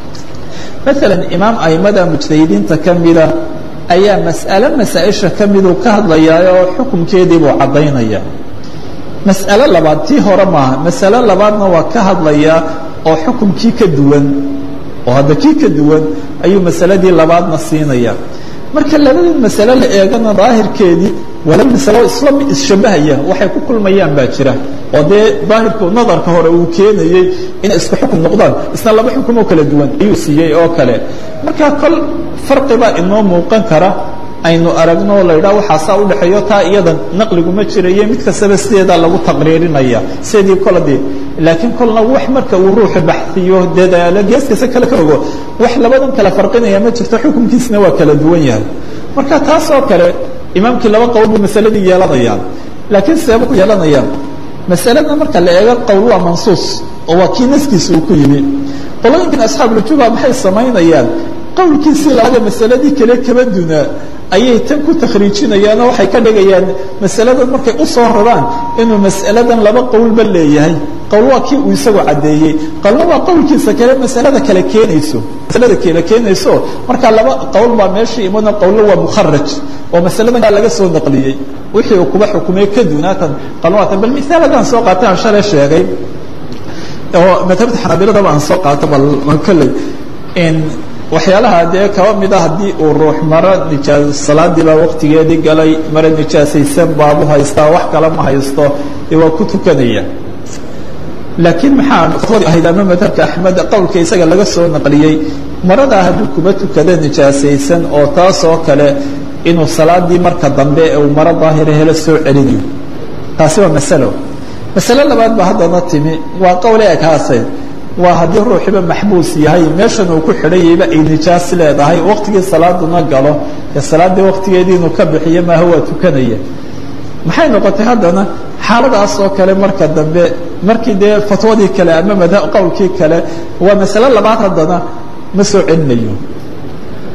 maalan imaam aimada mujtahidiinta kamida ayaa mas'ale masaaisha kamiduu ka hadlayaa oo xukunkeedii buu caddaynaya mas'ale labaad tii hore maaha masale labaadna waa ka hadlayaa oo xukunkii ka duwan oo hadda kii ka duwan ayuu masaladii labaadna siinaya marka labadii masale la eegana daahirkeedii waa laba masalo isla isshabahaya waxay ku kulmayaan baa jira oo dee daahirku nadarka hore uu keenayey inay isku xukun noqdaan isna laba xukun oo kala duwan ayuu siiyey oo kale marka kol farqibaa inoo muuqan kara aynu aragno la yidhaha waxaasaa u dhexeeyo taa iyada naqliguma jirayo mid kastaba sideedaa lagu taqriirinaya sidii koladii laakiin kolna wax marka uu ruuxu baxsiyo dadaalo geeskasa kale ka ogo wax labadan kala farqinaya ma jirto xukunkiisna waa kala duwan yahay marka taas oo kale imaamkii laba qowl buu masaladii yeelanayaan laakiin seeba ku yeelanayaan masalada marka la eego qowl waa mansuus oo waa kii naskiisa uu ku yimi qolooyinkan asxaabuuljuba maxay samaynayaan qowlkiisii labaada masaladii kale kaba dunaa ayay tan ku takhriijinayaanoo waxay ka dhigayaan masaladan markay u soo raraan inuu mas'aladan laba qowlba leeyahay qowl waa kii uu isagu caddeeyey qowlna waa qowlkiisa kale masalada kale keenayso masalada kale keenayso marka laba qowl baa meesha imana qowlna waa mukharaj oo masaladan laga soo naqliyey wixii uu kuba xukumay ka dunaatan qalwaatan bal misaal haddaan soo qaatay aan shalay sheegay oo madhabta xanaabiladaba aan soo qaato bal kolley in waxyaalaha dee kaba mida haddii uu ruux maro nijaas salaadii baa waqtigeedii galay mara nijaasaysan baabu haystaa wax kale ma haysto ee waa ku tukanaya laakiin maxaa fatwadi ahayd ama madhabka axmed qowlka isaga laga soo naqliyey maradaa hadduu kuba tukada nijaasaysan oo taas oo kale inuu salaadii marka dambe uu maro daahira helo soo celinayo taasi waa masalo masale labaad ba haddana timi waa qowle ekaase waa haddii ruuxiba maxbuus yahay meeshan uu ku xidhanyayba ay nijaas leedahay waqtigii salaaduna galo ee salaaddii waqtigeedii inuu ka bixiyo maaha waa tukanaya maxay noqotay haddana xaaladaas oo kale marka dambe markii dee fatwadii kale ama madha qowlkii kale waa masale labaad haddana ma soo celinayo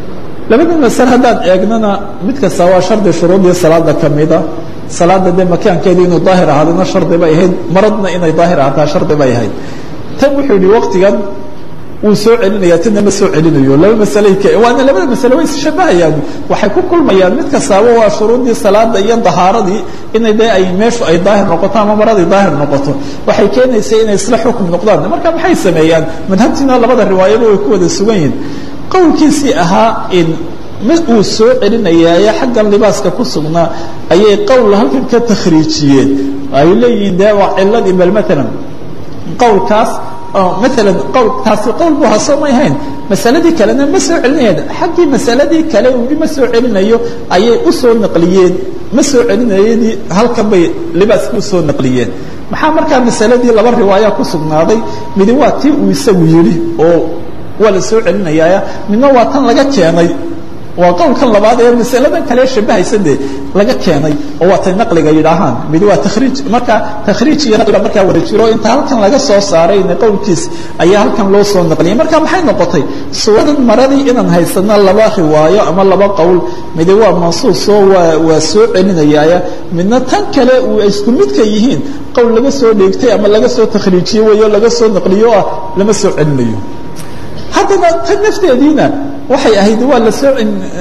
labada masale haddaad eegnana mid kasta waa shardi shuruudii salaada ka mida salaada dee makaankeedii inuu daahir ahaadana shardi bay ahayd maradna inay daahir ahaataa shardi bay ahayd tan wuxuu yihi waqtigan wuu soo celinaya tana ma soo celinayo laba masale waana labada masale way ishabahayaan waxay ku kulmayaan mid kastaaba waa shuruudii salaada iyo dahaaradii inay dee ay meeshu ay daahir noqoto ama maradii daahir noqoto waxay keenaysaa inay isla xukum noqdaan marka maxay sameeyaan madhabtina labada riwaayaba way ku wada sugan yihiin qowlkiisii ahaa in mid uu soo celinayaaye xaggan libaaska ku sugnaa ayay qowl halkan ka takhriijiyeen ay leeyihiin dee waa ciladii bal maalan qowlkaas مثلا qwl taasi qowl bu ha soo may hayn masaladii kalena ma soo celinayaan xaggii masaladii kale weli ma soo celinayo ayay u soo naqliyeen ma soo celinayadii halkan bay libaaska u soo naqliyeen maxaa markaa masaladii laba riwaaya ku sugnaaday midi waa tii uu isagu yidhi oo waa la soo celinayaa midna waa tan laga keenay waa qowlkan labaad ee masaladan kale shabahaysan de laga keenay oo waa tay naqliga yidhaahaan midi waa takhriij marka takhriij iyo naqliga markaa wada jiro inta halkan laga soo saaray in qowlkiis ayaa halkan loo soo naqliyay marka maxay noqotay suuradan maradii inaan haysano laba riwaayo ama laba qowl midi waa mansuus oo waa waa soo celinayaya midna tan kale uu isku midka yihiin qowl laga soo dheegtay ama laga soo takhriijiyay wayo laga soo naqliyo ah lama soo celinayo haddana tan nafteediina waxay ahayd waa la soo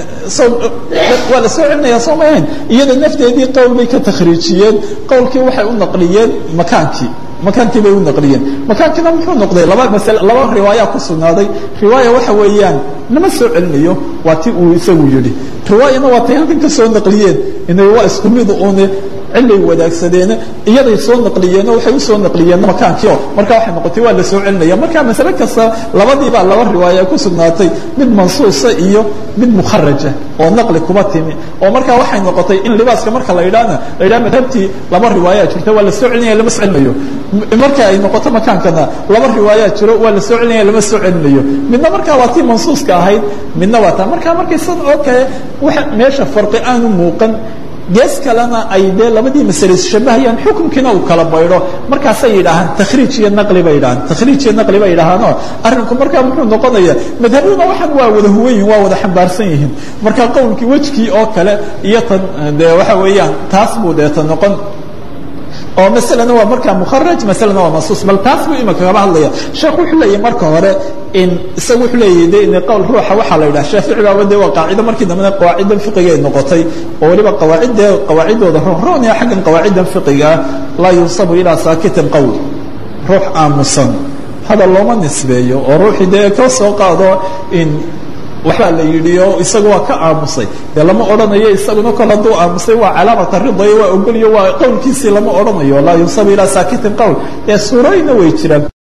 waa la soo celinaya soo maahayn iyada nafteedii qowl bay ka takhriijiyeen qowlkii waxay u naqliyeen makaankii makaankii bay u naqliyeen makaankiina muxuu noqday laba masale laba riwaaya ku sugnaaday riwaaya waxa weeyaan lama soo celinayo waa tii uu isagu yidhi riwaayana waa tay halkan ka soo naqliyeen inay waa isku mid uune cilay wadaagsadeen iyaday soo naqliyeen waxay u soo naqliyeen makaankii marka waxay noqotay waa la soo celinaya marka mas'ala kasta labadii baa laba riwaaya ku sugnaatay mid mansuusa iyo mid mukharaja oo naqli kuma timi oo marka waxay noqotay in libaaska marka la yiraahdo la yiraahdo madhabtii laba riwaaya jirta waa la soo celinaya lama soo celinayo marka ay noqoto makaankana laba riwaaya jiro waa la soo celinaya lama soo celinayo midna marka waa tii mansuuska ahayd midna waa taa marka markay sad oo kale waxa meesha farqi aan muuqan gees kalena ay dee labadii masale ishabahayaan xukunkiina uu kala baydho markaasay yidhaahaan takhriij iyo naqli bay yidhahaan takhriij iyo naqli bay yidhaahaanoo arrinku markaa muxuu noqonaya madhabaduna waxaan waa wada huwan yihin waa wada xambaarsan yihiin marka qowlkii wejkii oo kale iyo tan dee waxa weeyaan taas buu deeta noqon oo masalana waa markaa mukharaj masalana waa mansuus bal taas buu imika kaba hadlaya sheekhu wuxuu leeyahay marka hore in isagu wuxuu leeyahay de in qowl ruuxa waxaa la yidhaha shaafici baaba dee waa qaacido markii dambena qawaaciddan fiqiga ay noqotay oo weliba qawaacidda qawaaciddooda roonroonaya xaggan qawaaciddan fiqiga ah laa yunsabu ilaa saakitin qowl ruux aamusan hadal looma nisbeeyo oo ruuxii dee ka soo qaado in waxbaa la yidhi oo isagu waa ka aamusay dee lama odhanayo isaguna kol hadduu aamusay waa calaamata ridayo waa ogoliyo waa qowlkiisii lama odhanayo laa yunsabu ilaa saakitin qowl ee suurooyina way jiraan